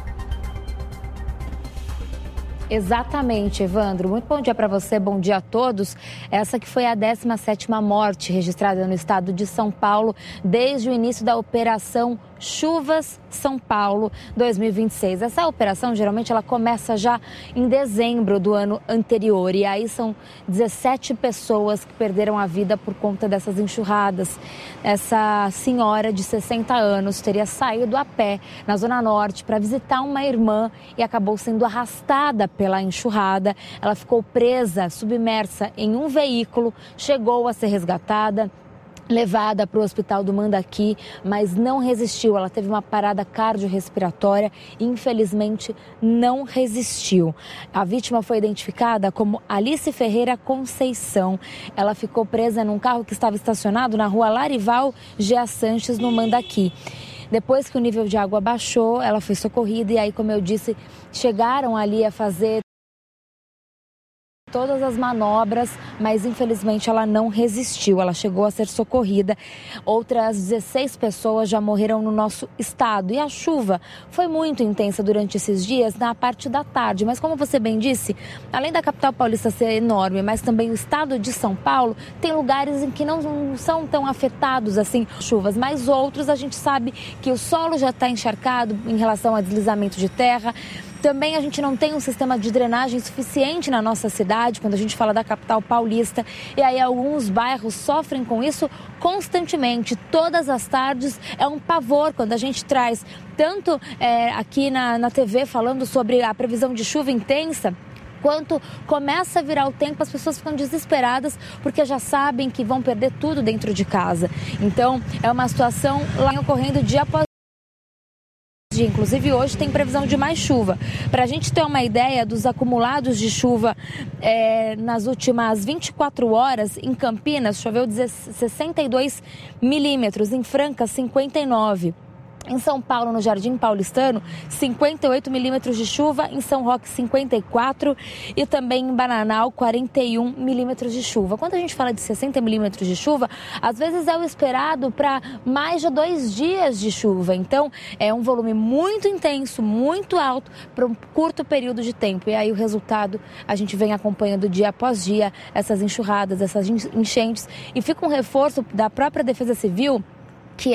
Exatamente, Evandro. Muito bom dia para você, bom dia a todos. Essa que foi a 17ª morte registrada no estado de São Paulo desde o início da Operação Chuvas São Paulo 2026. Essa operação, geralmente, ela começa já em dezembro do ano anterior. E aí são 17 pessoas que perderam a vida por conta dessas enxurradas. Essa senhora de 60 anos teria saído a pé na Zona Norte para visitar uma irmã e acabou sendo arrastada pela enxurrada. Ela ficou presa, submersa em um veículo, chegou a ser resgatada, levada para o hospital do Mandaqui, mas não resistiu. Ela teve uma parada cardiorrespiratória e, infelizmente, não resistiu. A vítima foi identificada como Alice Ferreira Conceição. Ela ficou presa num carro que estava estacionado na rua Larival Gea Sanches, no Mandaqui. Depois que o nível de água baixou, ela foi socorrida e aí, como eu disse, chegaram ali a fazer todas as manobras, mas infelizmente ela não resistiu, ela chegou a ser socorrida. Outras 16 pessoas já morreram no nosso estado e a chuva foi muito intensa durante esses dias na parte da tarde, mas como você bem disse, além da capital paulista ser enorme, mas também o estado de São Paulo tem lugares em que não são tão afetados assim chuvas, mas outros a gente sabe que o solo já está encharcado em relação a deslizamento de terra. Também a gente não tem um sistema de drenagem suficiente na nossa cidade, quando a gente fala da capital paulista. E aí alguns bairros sofrem com isso constantemente. Todas as tardes é um pavor quando a gente traz tanto aqui na TV falando sobre a previsão de chuva intensa, quanto começa a virar o tempo, as pessoas ficam desesperadas porque já sabem que vão perder tudo dentro de casa. Então é uma situação lá ocorrendo dia após dia. Inclusive hoje tem previsão de mais chuva. Para a gente ter uma ideia dos acumulados de chuva nas últimas 24 horas, em Campinas choveu 62 milímetros, em Franca 59. Em São Paulo, no Jardim Paulistano, 58 milímetros de chuva, em São Roque 54 e também em Bananal 41 milímetros de chuva. Quando a gente fala de 60 milímetros de chuva, às vezes é o esperado para mais de 2 dias de chuva. Então, é um volume muito intenso, muito alto para um curto período de tempo. E aí o resultado a gente vem acompanhando dia após dia, essas enxurradas, essas enchentes. E fica um reforço da própria Defesa Civil, que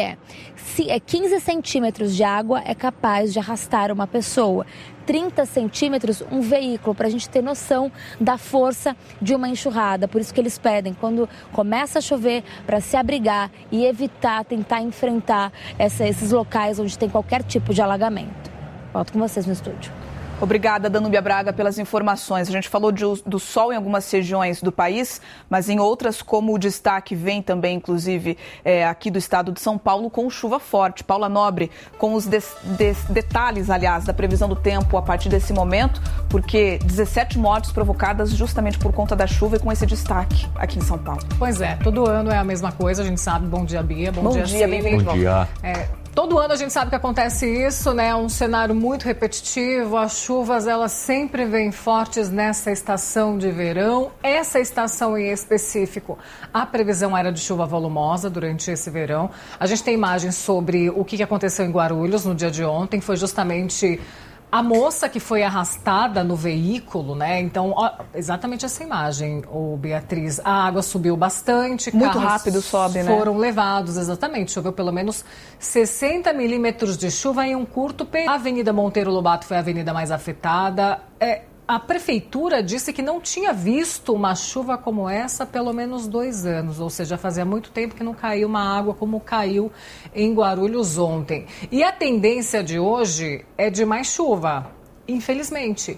15 centímetros de água é capaz de arrastar uma pessoa, 30 centímetros um veículo, para a gente ter noção da força de uma enxurrada. Por isso que eles pedem, quando começa a chover, para se abrigar e evitar, tentar enfrentar esses locais onde tem qualquer tipo de alagamento. Volto com vocês no estúdio. Obrigada, Danúbia Braga, pelas informações. A gente falou do sol em algumas regiões do país, mas em outras, como o destaque vem também, inclusive, aqui do estado de São Paulo, com chuva forte. Paula Nobre, com os detalhes, aliás, da previsão do tempo a partir desse momento, porque 17 mortes provocadas justamente por conta da chuva e com esse destaque aqui em São Paulo. Pois é, todo ano é a mesma coisa, a gente sabe. Bom dia, Bia. Bom dia, bem-vindo. Bom dia. Todo ano a gente sabe que acontece isso, né? Um cenário muito repetitivo. As chuvas, elas sempre vêm fortes nessa estação de verão. Essa estação em específico, a previsão era de chuva volumosa durante esse verão. A gente tem imagens sobre o que aconteceu em Guarulhos no dia de ontem. Foi justamente a moça que foi arrastada no veículo, né? Então, exatamente essa imagem, Beatriz. A água subiu bastante. Muito rápido sobe, né? Foram levados, exatamente. Choveu pelo menos 60 milímetros de chuva em um curto período. A Avenida Monteiro Lobato foi a avenida mais afetada. A prefeitura disse que não tinha visto uma chuva como essa há pelo menos 2 anos, ou seja, fazia muito tempo que não caiu uma água como caiu em Guarulhos ontem. E a tendência de hoje é de mais chuva, infelizmente.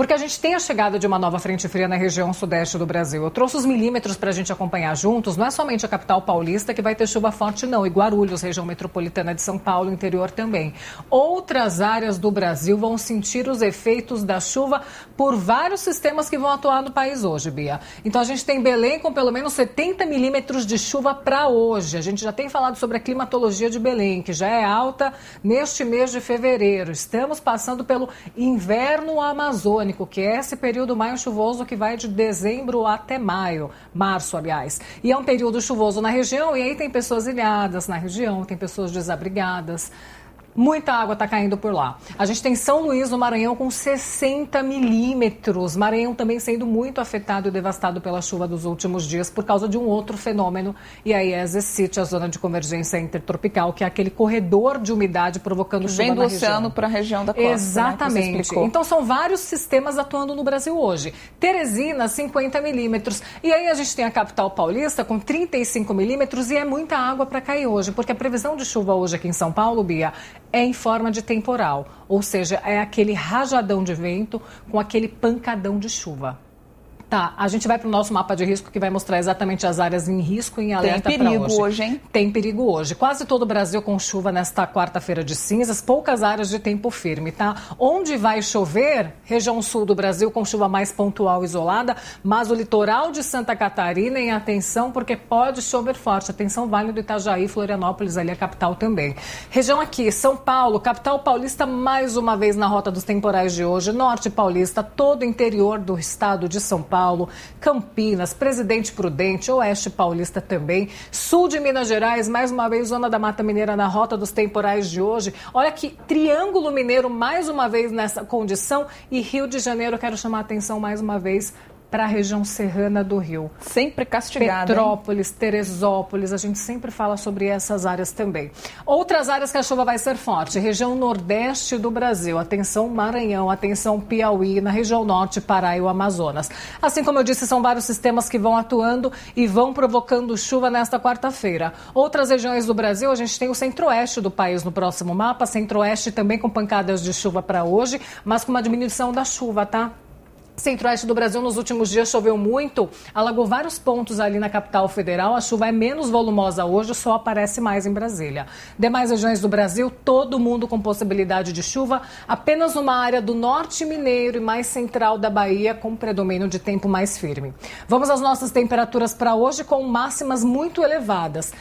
porque a gente tem a chegada de uma nova frente fria na região sudeste do Brasil. Eu trouxe os milímetros para a gente acompanhar juntos. Não é somente a capital paulista que vai ter chuva forte, não. E Guarulhos, região metropolitana de São Paulo, interior também. Outras áreas do Brasil vão sentir os efeitos da chuva por vários sistemas que vão atuar no país hoje, Bia. Então a gente tem Belém com pelo menos 70 milímetros de chuva para hoje. A gente já tem falado sobre a climatologia de Belém, que já é alta neste mês de fevereiro. Estamos passando pelo inverno amazônico, que é esse período mais chuvoso que vai de dezembro até março, aliás. E é um período chuvoso na região e aí tem pessoas ilhadas na região, tem pessoas desabrigadas. Muita água está caindo por lá. A gente tem São Luís, no Maranhão, com 60 milímetros. Maranhão também sendo muito afetado e devastado pela chuva dos últimos dias por causa de um outro fenômeno. E aí é a zona de convergência intertropical, que é aquele corredor de umidade provocando chuva na região. Vem do oceano para a região da costa. Exatamente. Né, então são vários sistemas atuando no Brasil hoje. Teresina, 50 milímetros. E aí a gente tem a capital paulista com 35 milímetros e é muita água para cair hoje, porque a previsão de chuva hoje aqui em São Paulo, Bia, é em forma de temporal, ou seja, é aquele rajadão de vento com aquele pancadão de chuva. Tá, a gente vai para o nosso mapa de risco que vai mostrar exatamente as áreas em risco e em alerta para hoje. Tem perigo hoje, hein? Tem perigo hoje. Quase todo o Brasil com chuva nesta quarta-feira de cinzas, poucas áreas de tempo firme, tá? Onde vai chover, região sul do Brasil com chuva mais pontual isolada, mas o litoral de Santa Catarina, em atenção, porque pode chover forte. Atenção, Vale do Itajaí, Florianópolis, ali a capital também. Região aqui, São Paulo, capital paulista, mais uma vez na rota dos temporais de hoje, norte paulista, todo o interior do estado de São Paulo, Campinas, Presidente Prudente, Oeste Paulista também, sul de Minas Gerais, mais uma vez zona da Mata Mineira na rota dos temporais de hoje. Olha que Triângulo Mineiro mais uma vez nessa condição e Rio de Janeiro, quero chamar a atenção mais uma vez para a região serrana do Rio. Sempre castigada. Petrópolis, Teresópolis, a gente sempre fala sobre essas áreas também. Outras áreas que a chuva vai ser forte, região nordeste do Brasil, atenção Maranhão, atenção Piauí, na região norte, Pará e o Amazonas. Assim como eu disse, são vários sistemas que vão atuando e vão provocando chuva nesta quarta-feira. Outras regiões do Brasil, a gente tem o centro-oeste do país no próximo mapa, centro-oeste também com pancadas de chuva para hoje, mas com uma diminuição da chuva, tá? Centro-oeste do Brasil nos últimos dias choveu muito, alagou vários pontos ali na capital federal. A chuva é menos volumosa hoje, o sol aparece mais em Brasília. Demais regiões do Brasil, todo mundo com possibilidade de chuva, apenas uma área do norte mineiro e mais central da Bahia com predomínio de tempo mais firme. Vamos às nossas temperaturas para hoje com máximas muito elevadas.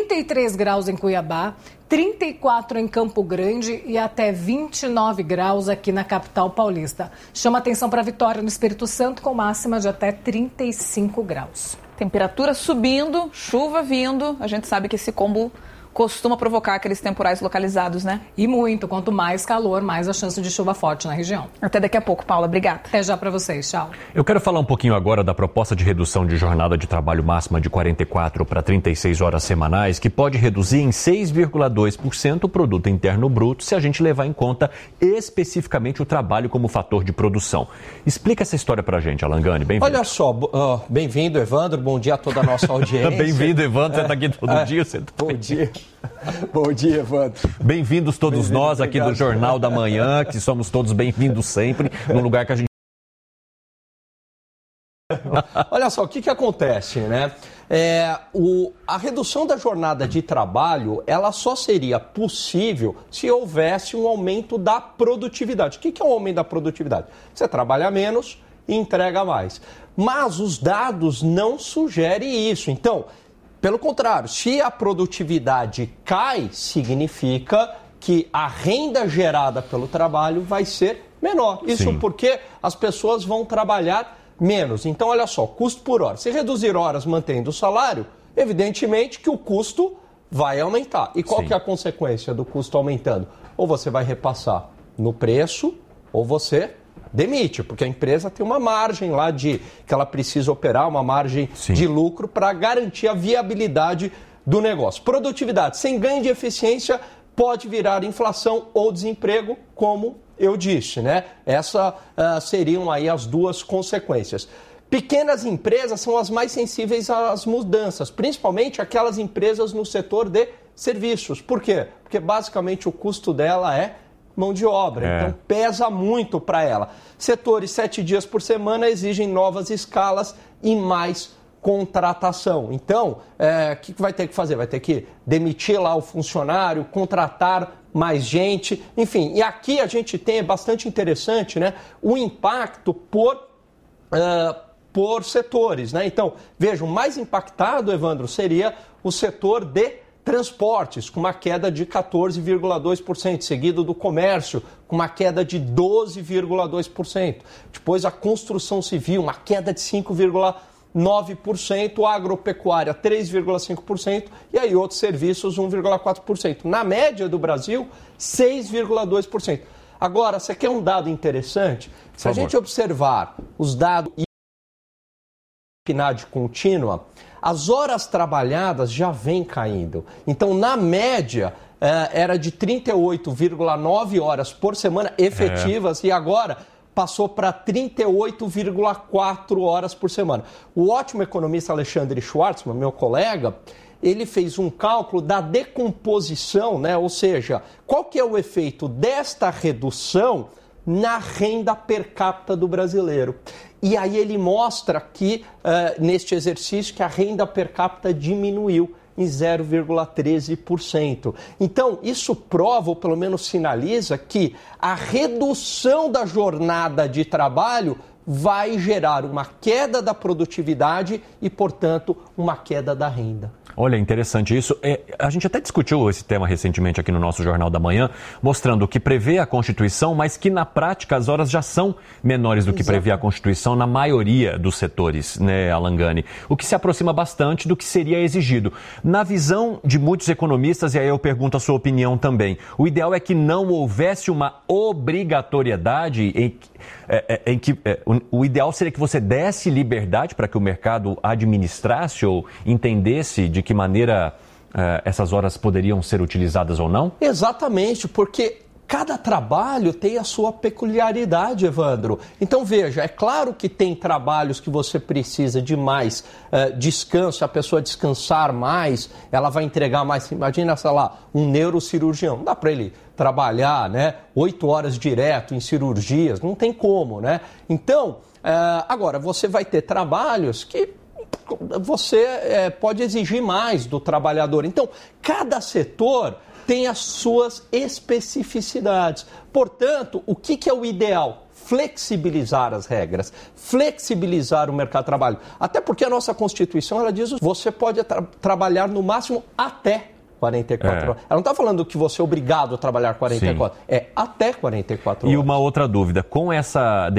33 graus em Cuiabá, 34 em Campo Grande e até 29 graus aqui na capital paulista. Chama atenção para Vitória, no Espírito Santo, com máxima de até 35 graus. Temperatura subindo, chuva vindo. A gente sabe que esse combo costuma provocar aqueles temporais localizados, né? E muito. Quanto mais calor, mais a chance de chuva forte na região. Até daqui a pouco, Paula. Obrigada. Até já para vocês. Tchau. Eu quero falar um pouquinho agora da proposta de redução de jornada de trabalho máxima de 44 para 36 horas semanais, que pode reduzir em 6,2% o produto interno bruto se a gente levar em conta especificamente o trabalho como fator de produção. Explica essa história pra gente, Alan Gani. Bem-vindo. Olha só, bem-vindo, Evandro. Bom dia a toda a nossa audiência. Bem-vindo, Evandro. Você está aqui todo dia. Bom dia. Bom dia, Evandro. Bem-vindos todos nós aqui do Jornal da Manhã, que somos todos bem-vindos sempre, num lugar que a gente... Olha só, o que acontece, né? A redução da jornada de trabalho, ela só seria possível se houvesse um aumento da produtividade. O que é um aumento da produtividade? Você trabalha menos e entrega mais. Mas os dados não sugerem isso. Então, pelo contrário, se a produtividade cai, significa que a renda gerada pelo trabalho vai ser menor. Isso Sim. Porque as pessoas vão trabalhar menos. Então, olha só, custo por hora. Se reduzir horas mantendo o salário, evidentemente que o custo vai aumentar. E qual que é a consequência do custo aumentando? Ou você vai repassar no preço, ou você demite, porque a empresa tem uma margem lá que ela precisa operar, uma margem de lucro para garantir a viabilidade do negócio. Produtividade sem ganho de eficiência pode virar inflação ou desemprego, como eu disse, né? Essas seriam aí as duas consequências. Pequenas empresas são as mais sensíveis às mudanças, principalmente aquelas empresas no setor de serviços. Por quê? Porque basicamente o custo dela é mão de obra. Então, pesa muito para ela. Setores 7 dias por semana exigem novas escalas e mais contratação. Então, o que vai ter que fazer? Vai ter que demitir lá o funcionário, contratar mais gente, enfim. E aqui a gente tem, é bastante interessante, né, o impacto por setores, né? Então, veja, o mais impactado, Evandro, seria o setor de transportes, com uma queda de 14,2%, seguido do comércio, com uma queda de 12,2%. Depois a construção civil, uma queda de 5,9%, agropecuária 3,5% e aí outros serviços 1,4%. Na média do Brasil, 6,2%. Agora, você quer um dado interessante? Se a gente observar os dados PNAD contínua, as horas trabalhadas já vêm caindo. Então, na média, era de 38,9 horas por semana efetivas e agora passou para 38,4 horas por semana. O ótimo economista Alexandre Schwartzman, meu colega, ele fez um cálculo da decomposição, né? Ou seja, qual que é o efeito desta redução na renda per capita do brasileiro. E aí ele mostra que, neste exercício, que a renda per capita diminuiu em 0,13%. Então, isso prova, ou pelo menos sinaliza, que a redução da jornada de trabalho vai gerar uma queda da produtividade e, portanto, uma queda da renda. Olha, interessante isso. A gente até discutiu esse tema recentemente aqui no nosso Jornal da Manhã, mostrando que prevê a Constituição, mas que na prática as horas já são menores do que prevê a Constituição na maioria dos setores, né, Alangani? O que se aproxima bastante do que seria exigido. Na visão de muitos economistas, e aí eu pergunto a sua opinião também, o ideal é que não houvesse uma obrigatoriedade em que o ideal seria que você desse liberdade para que o mercado administrasse ou entendesse de que maneira essas horas poderiam ser utilizadas ou não? Exatamente, porque cada trabalho tem a sua peculiaridade, Evandro. Então, veja, é claro que tem trabalhos que você precisa de mais descanso, a pessoa descansar mais, ela vai entregar mais. Imagina, sei lá, um neurocirurgião, não dá para ele trabalhar, né, 8 horas direto em cirurgias, não tem como, né? Então, agora, você vai ter trabalhos que você pode exigir mais do trabalhador. Então, cada setor tem as suas especificidades. Portanto, o que é o ideal? Flexibilizar as regras, flexibilizar o mercado de trabalho. Até porque a nossa Constituição, ela diz que você pode trabalhar no máximo até 44 horas. Ela não está falando que você é obrigado a trabalhar 44, é até 44 horas. E uma outra dúvida, com essa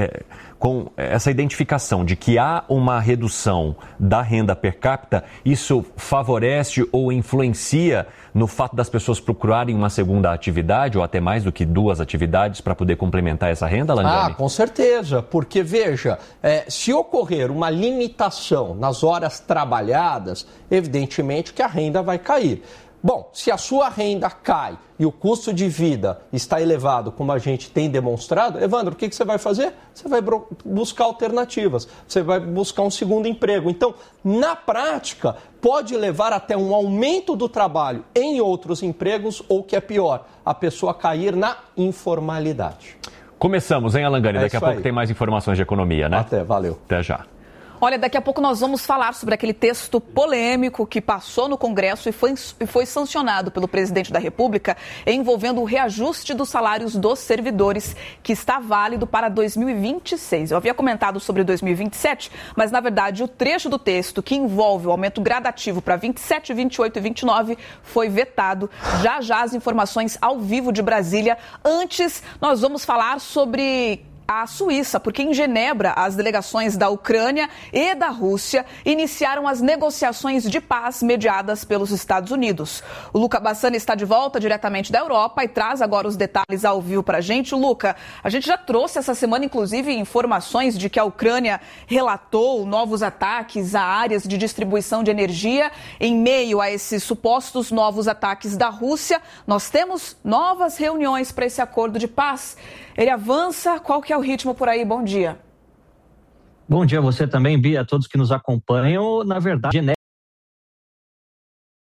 identificação de que há uma redução da renda per capita, isso favorece ou influencia no fato das pessoas procurarem uma segunda atividade ou até mais do que 2 atividades para poder complementar essa renda, Langani? Com certeza, porque veja, se ocorrer uma limitação nas horas trabalhadas, evidentemente que a renda vai cair. Bom, se a sua renda cai e o custo de vida está elevado, como a gente tem demonstrado, Evandro, o que você vai fazer? Você vai buscar alternativas, você vai buscar um segundo emprego. Então, na prática, pode levar até um aumento do trabalho em outros empregos ou, que é pior, a pessoa cair na informalidade. Começamos, hein, Alangani? Daqui a pouco tem mais informações de economia, né? Até, valeu. Até já. Olha, daqui a pouco nós vamos falar sobre aquele texto polêmico que passou no Congresso e foi sancionado pelo presidente da República, envolvendo o reajuste dos salários dos servidores, que está válido para 2026. Eu havia comentado sobre 2027, mas, na verdade, o trecho do texto que envolve o aumento gradativo para 27, 28 e 29 foi vetado. Já já as informações ao vivo de Brasília. Antes, nós vamos falar sobre a Suíça, porque em Genebra as delegações da Ucrânia e da Rússia iniciaram as negociações de paz mediadas pelos Estados Unidos. O Luca Bassani está de volta diretamente da Europa e traz agora os detalhes ao vivo para a gente. Luca, a gente já trouxe essa semana, inclusive, informações de que a Ucrânia relatou novos ataques a áreas de distribuição de energia. Em meio a esses supostos novos ataques da Rússia, nós temos novas reuniões para esse acordo de paz. Ele avança, qual que é o ritmo por aí? Bom dia. Bom dia a você também, Bia, a todos que nos acompanham. Na verdade,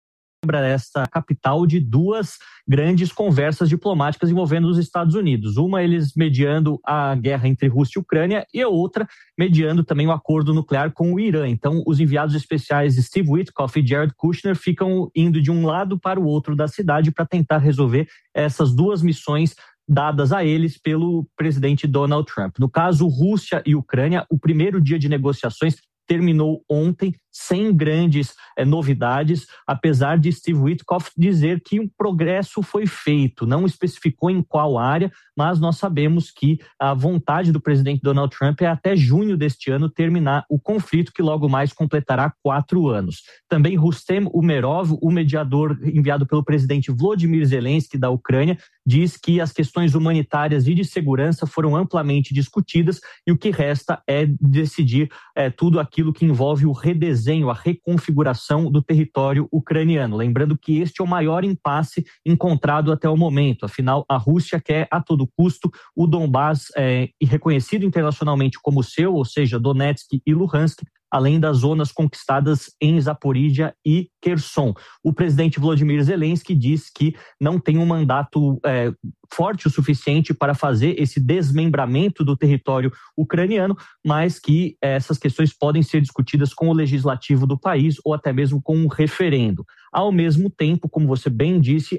essa capital de duas grandes conversas diplomáticas envolvendo os Estados Unidos. Uma, eles mediando a guerra entre Rússia e Ucrânia, e a outra, mediando também o acordo nuclear com o Irã. Então, os enviados especiais Steve Witkoff e Jared Kushner ficam indo de um lado para o outro da cidade para tentar resolver essas duas missões dadas a eles pelo presidente Donald Trump. No caso, Rússia e Ucrânia, o primeiro dia de negociações terminou ontem, sem grandes novidades, apesar de Steve Witkoff dizer que um progresso foi feito, não especificou em qual área, mas nós sabemos que a vontade do presidente Donald Trump é até junho deste ano terminar o conflito, que logo mais completará 4 anos. Também Rustem Umerov, o mediador enviado pelo presidente Volodymyr Zelensky da Ucrânia, diz que as questões humanitárias e de segurança foram amplamente discutidas e o que resta é decidir tudo aquilo que envolve o redesenho, a reconfiguração do território ucraniano. Lembrando que este é o maior impasse encontrado até o momento. Afinal, a Rússia quer a todo custo o Donbás reconhecido internacionalmente como seu, ou seja, Donetsk e Luhansk, além das zonas conquistadas em Zaporíjia e Kherson. O presidente Volodymyr Zelensky diz que não tem um mandato forte o suficiente para fazer esse desmembramento do território ucraniano, mas que essas questões podem ser discutidas com o legislativo do país ou até mesmo com um referendo. Ao mesmo tempo, como você bem disse,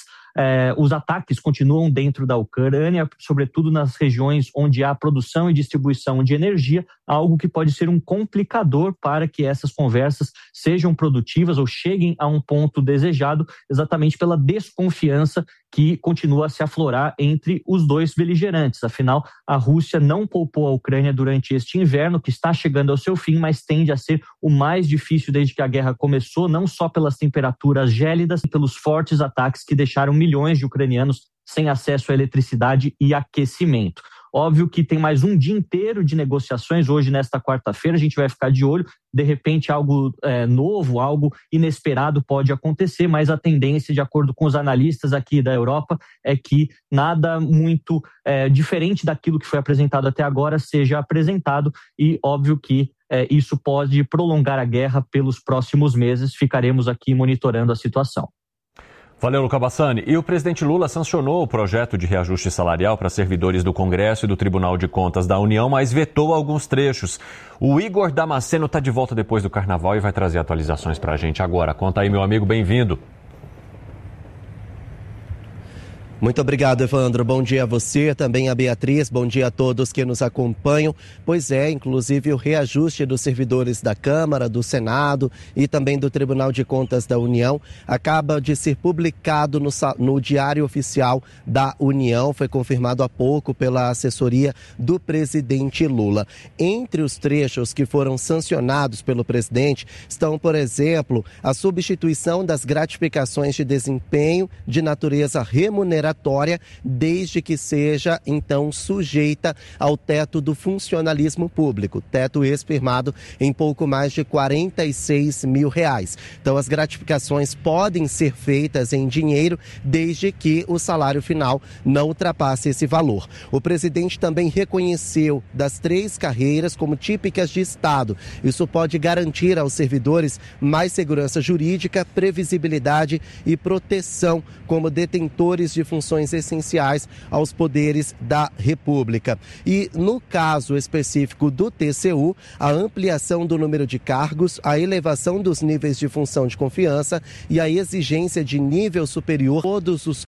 os ataques continuam dentro da Ucrânia, sobretudo nas regiões onde há produção e distribuição de energia, algo que pode ser um complicador para que essas conversas sejam produtivas ou cheguem a um ponto desejado, exatamente pela desconfiança que continua a se aflorar entre os dois beligerantes. Afinal, a Rússia não poupou a Ucrânia durante este inverno, que está chegando ao seu fim, mas tende a ser o mais difícil desde que a guerra começou, não só pelas temperaturas gélidas, mas pelos fortes ataques que deixaram milhões de ucranianos sem acesso à eletricidade e aquecimento. Óbvio que tem mais um dia inteiro de negociações hoje, nesta quarta-feira, a gente vai ficar de olho, de repente algo novo, algo inesperado pode acontecer, mas a tendência, de acordo com os analistas aqui da Europa, é que nada muito diferente daquilo que foi apresentado até agora seja apresentado e óbvio que isso pode prolongar a guerra pelos próximos meses, ficaremos aqui monitorando a situação. Valeu, Luca Bassani. E o presidente Lula sancionou o projeto de reajuste salarial para servidores do Congresso e do Tribunal de Contas da União, mas vetou alguns trechos. O Igor Damasceno está de volta depois do Carnaval e vai trazer atualizações para a gente agora. Conta aí, meu amigo, bem-vindo. Muito obrigado, Evandro. Bom dia a você, também a Beatriz. Bom dia a todos que nos acompanham. Pois é, inclusive o reajuste dos servidores da Câmara, do Senado e também do Tribunal de Contas da União acaba de ser publicado no Diário Oficial da União. Foi confirmado há pouco pela assessoria do presidente Lula. Entre os trechos que foram sancionados pelo presidente estão, por exemplo, a substituição das gratificações de desempenho de natureza remuneratória, desde que seja, então, sujeita ao teto do funcionalismo público, teto esse firmado em pouco mais de R$46 mil. Então, as gratificações podem ser feitas em dinheiro, desde que o salário final não ultrapasse esse valor. O presidente também reconheceu das 3 carreiras como típicas de Estado. Isso pode garantir aos servidores mais segurança jurídica, previsibilidade e proteção como detentores de funções essenciais aos poderes da República. E no caso específico do TCU, a ampliação do número de cargos, a elevação dos níveis de função de confiança e a exigência de nível superior, todos os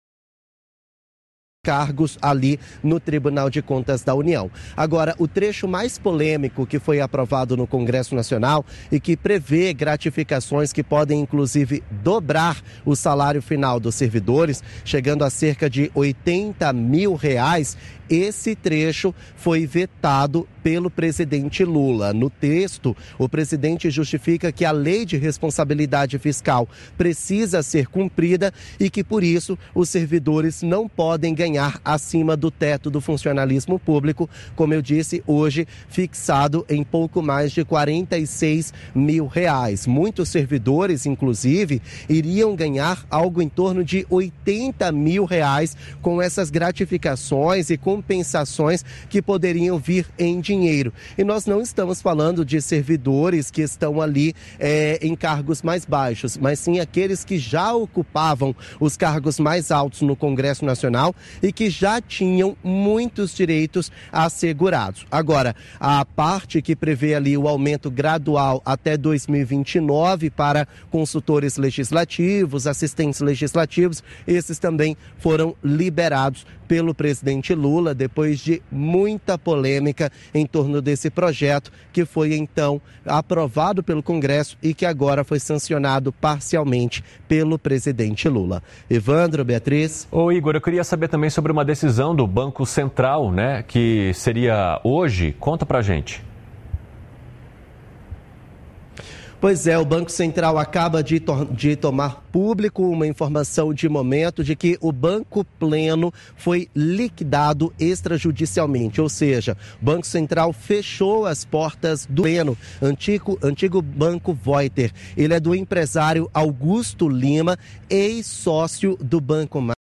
cargos ali no Tribunal de Contas da União. Agora, o trecho mais polêmico que foi aprovado no Congresso Nacional e que prevê gratificações que podem, inclusive, dobrar o salário final dos servidores, chegando a cerca de R$80 mil, esse trecho foi vetado pelo presidente Lula. No texto, o presidente justifica que a lei de responsabilidade fiscal precisa ser cumprida e que, por isso, os servidores não podem ganhar acima do teto do funcionalismo público, como eu disse, hoje fixado em pouco mais de R$46 mil. Muitos servidores, inclusive, iriam ganhar algo em torno de R$80 mil com essas gratificações e com compensações que poderiam vir em dinheiro. E nós não estamos falando de servidores que estão ali em cargos mais baixos, mas sim aqueles que já ocupavam os cargos mais altos no Congresso Nacional e que já tinham muitos direitos assegurados. Agora, a parte que prevê ali o aumento gradual até 2029 para consultores legislativos, assistentes legislativos, esses também foram liberados pelo presidente Lula depois de muita polêmica em torno desse projeto que foi então aprovado pelo Congresso e que agora foi sancionado parcialmente pelo presidente Lula. Evandro, Beatriz. Ô Igor, eu queria saber também sobre uma decisão do Banco Central, né, que seria hoje. Conta pra gente. Pois é, o Banco Central acaba de tomar público uma informação de momento de que o Banco Pleno foi liquidado extrajudicialmente, ou seja, o Banco Central fechou as portas do Pleno, antigo Banco Voiter. Ele é do empresário Augusto Lima, ex-sócio do Banco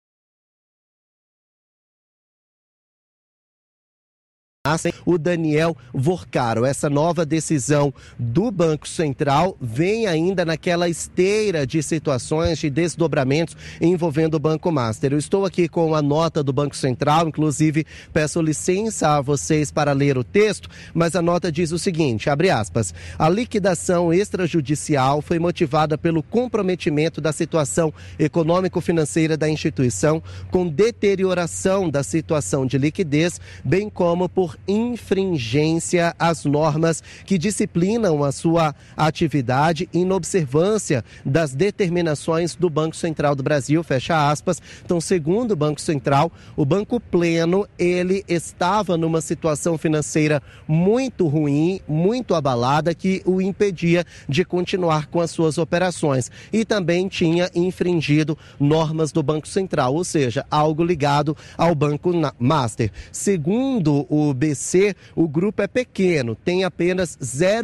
o Daniel Vorcaro. Essa nova decisão do Banco Central vem ainda naquela esteira de situações, de desdobramentos envolvendo o Banco Master. Eu estou aqui com a nota do Banco Central, inclusive peço licença a vocês para ler o texto, mas a nota diz o seguinte, abre aspas, a liquidação extrajudicial foi motivada pelo comprometimento da situação econômico-financeira da instituição, com deterioração da situação de liquidez, bem como por infringência às normas que disciplinam a sua atividade em observância das determinações do Banco Central do Brasil, fecha aspas. Então, segundo o Banco Central, o Banco Pleno, ele estava numa situação financeira muito ruim, muito abalada, que o impedia de continuar com as suas operações e também tinha infringido normas do Banco Central, ou seja, algo ligado ao Banco Master. Segundo o BC, o grupo é pequeno, tem apenas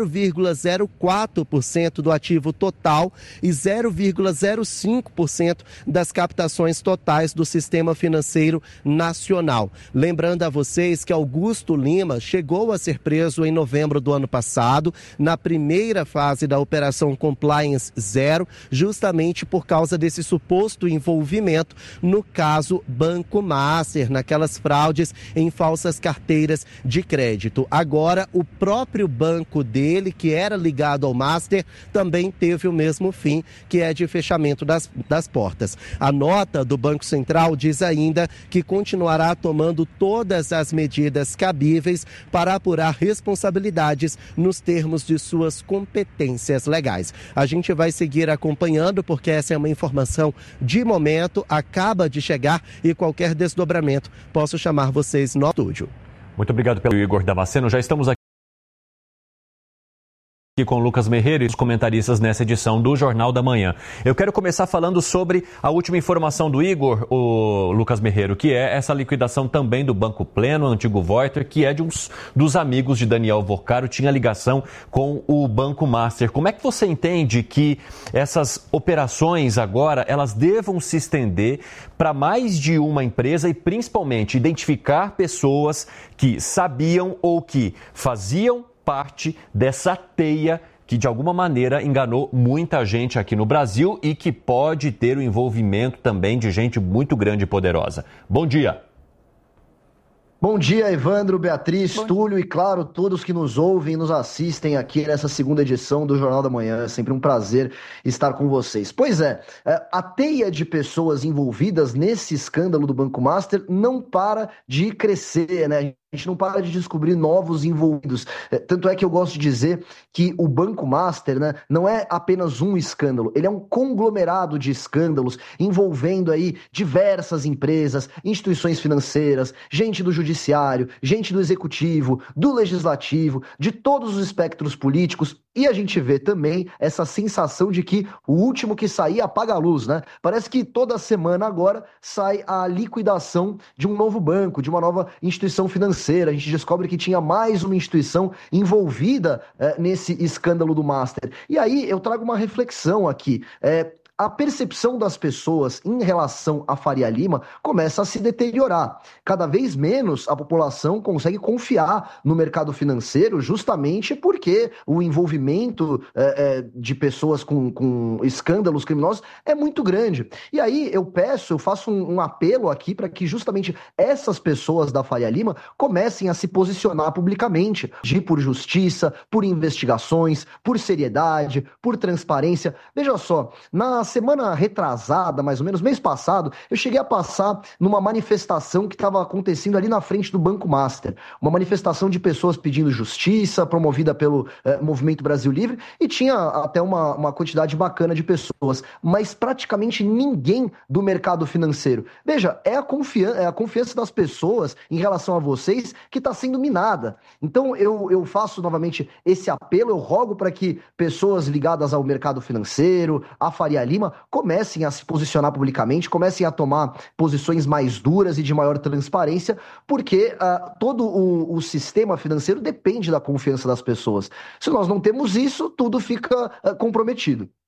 0,04% do ativo total e 0,05% das captações totais do sistema financeiro nacional. Lembrando a vocês que Augusto Lima chegou a ser preso em novembro do ano passado, na primeira fase da Operação Compliance Zero, justamente por causa desse suposto envolvimento no caso Banco Master, naquelas fraudes em falsas carteiras de crédito. Agora, o próprio banco dele, que era ligado ao Master, também teve o mesmo fim, que é de fechamento das portas. A nota do Banco Central diz ainda que continuará tomando todas as medidas cabíveis para apurar responsabilidades nos termos de suas competências legais. A gente vai seguir acompanhando, porque essa é uma informação de momento, acaba de chegar e qualquer desdobramento posso chamar vocês no estúdio. Muito obrigado pelo Igor Damasceno. Já estamos aqui com o Lucas Merreiro e os comentaristas nessa edição do Jornal da Manhã. Eu quero começar falando sobre a última informação do Igor, o Lucas Merreiro, que é essa liquidação também do Banco Pleno, antigo Voiter, que é de dos amigos de Daniel Vorcaro, tinha ligação com o Banco Master. Como é que você entende que essas operações agora, elas devam se estender para mais de uma empresa e principalmente identificar pessoas que sabiam ou que faziam parte dessa teia que de alguma maneira enganou muita gente aqui no Brasil e que pode ter o envolvimento também de gente muito grande e poderosa. Bom dia. Bom dia, Evandro, Beatriz, Túlio e, claro, todos que nos ouvem e nos assistem aqui nessa segunda edição do Jornal da Manhã. É sempre um prazer estar com vocês. Pois é, a teia de pessoas envolvidas nesse escândalo do Banco Master não para de crescer, né? A gente não para de descobrir novos envolvidos. Tanto é que eu gosto de dizer que o Banco Master, né, não é apenas um escândalo, ele é um conglomerado de escândalos envolvendo aí diversas empresas, instituições financeiras, gente do judiciário, gente do executivo, do legislativo, de todos os espectros políticos. E a gente vê também essa sensação de que o último que sair apaga a luz, né? Parece que toda semana agora sai a liquidação de um novo banco, de uma nova instituição financeira. A gente descobre que tinha mais uma instituição envolvida nesse escândalo do Master. E aí eu trago uma reflexão aqui. a percepção das pessoas em relação a Faria Lima começa a se deteriorar. Cada vez menos a população consegue confiar no mercado financeiro, justamente porque o envolvimento de pessoas com escândalos criminosos é muito grande. E aí eu faço um apelo aqui para que justamente essas pessoas da Faria Lima comecem a se posicionar publicamente, por justiça, por investigações, por seriedade, por transparência. Veja só, na semana retrasada, mais ou menos, mês passado, eu cheguei a passar numa manifestação que estava acontecendo ali na frente do Banco Master. Uma manifestação de pessoas pedindo justiça, promovida pelo Movimento Brasil Livre, e tinha até uma quantidade bacana de pessoas, mas praticamente ninguém do mercado financeiro. Veja, é a confiança das pessoas em relação a vocês que está sendo minada. Então eu faço novamente esse apelo, eu rogo para que pessoas ligadas ao mercado financeiro, a Faria Lima, comecem a se posicionar publicamente, comecem a tomar posições mais duras e de maior transparência, porque todo o sistema financeiro depende da confiança das pessoas. Se nós não temos isso, tudo fica comprometido.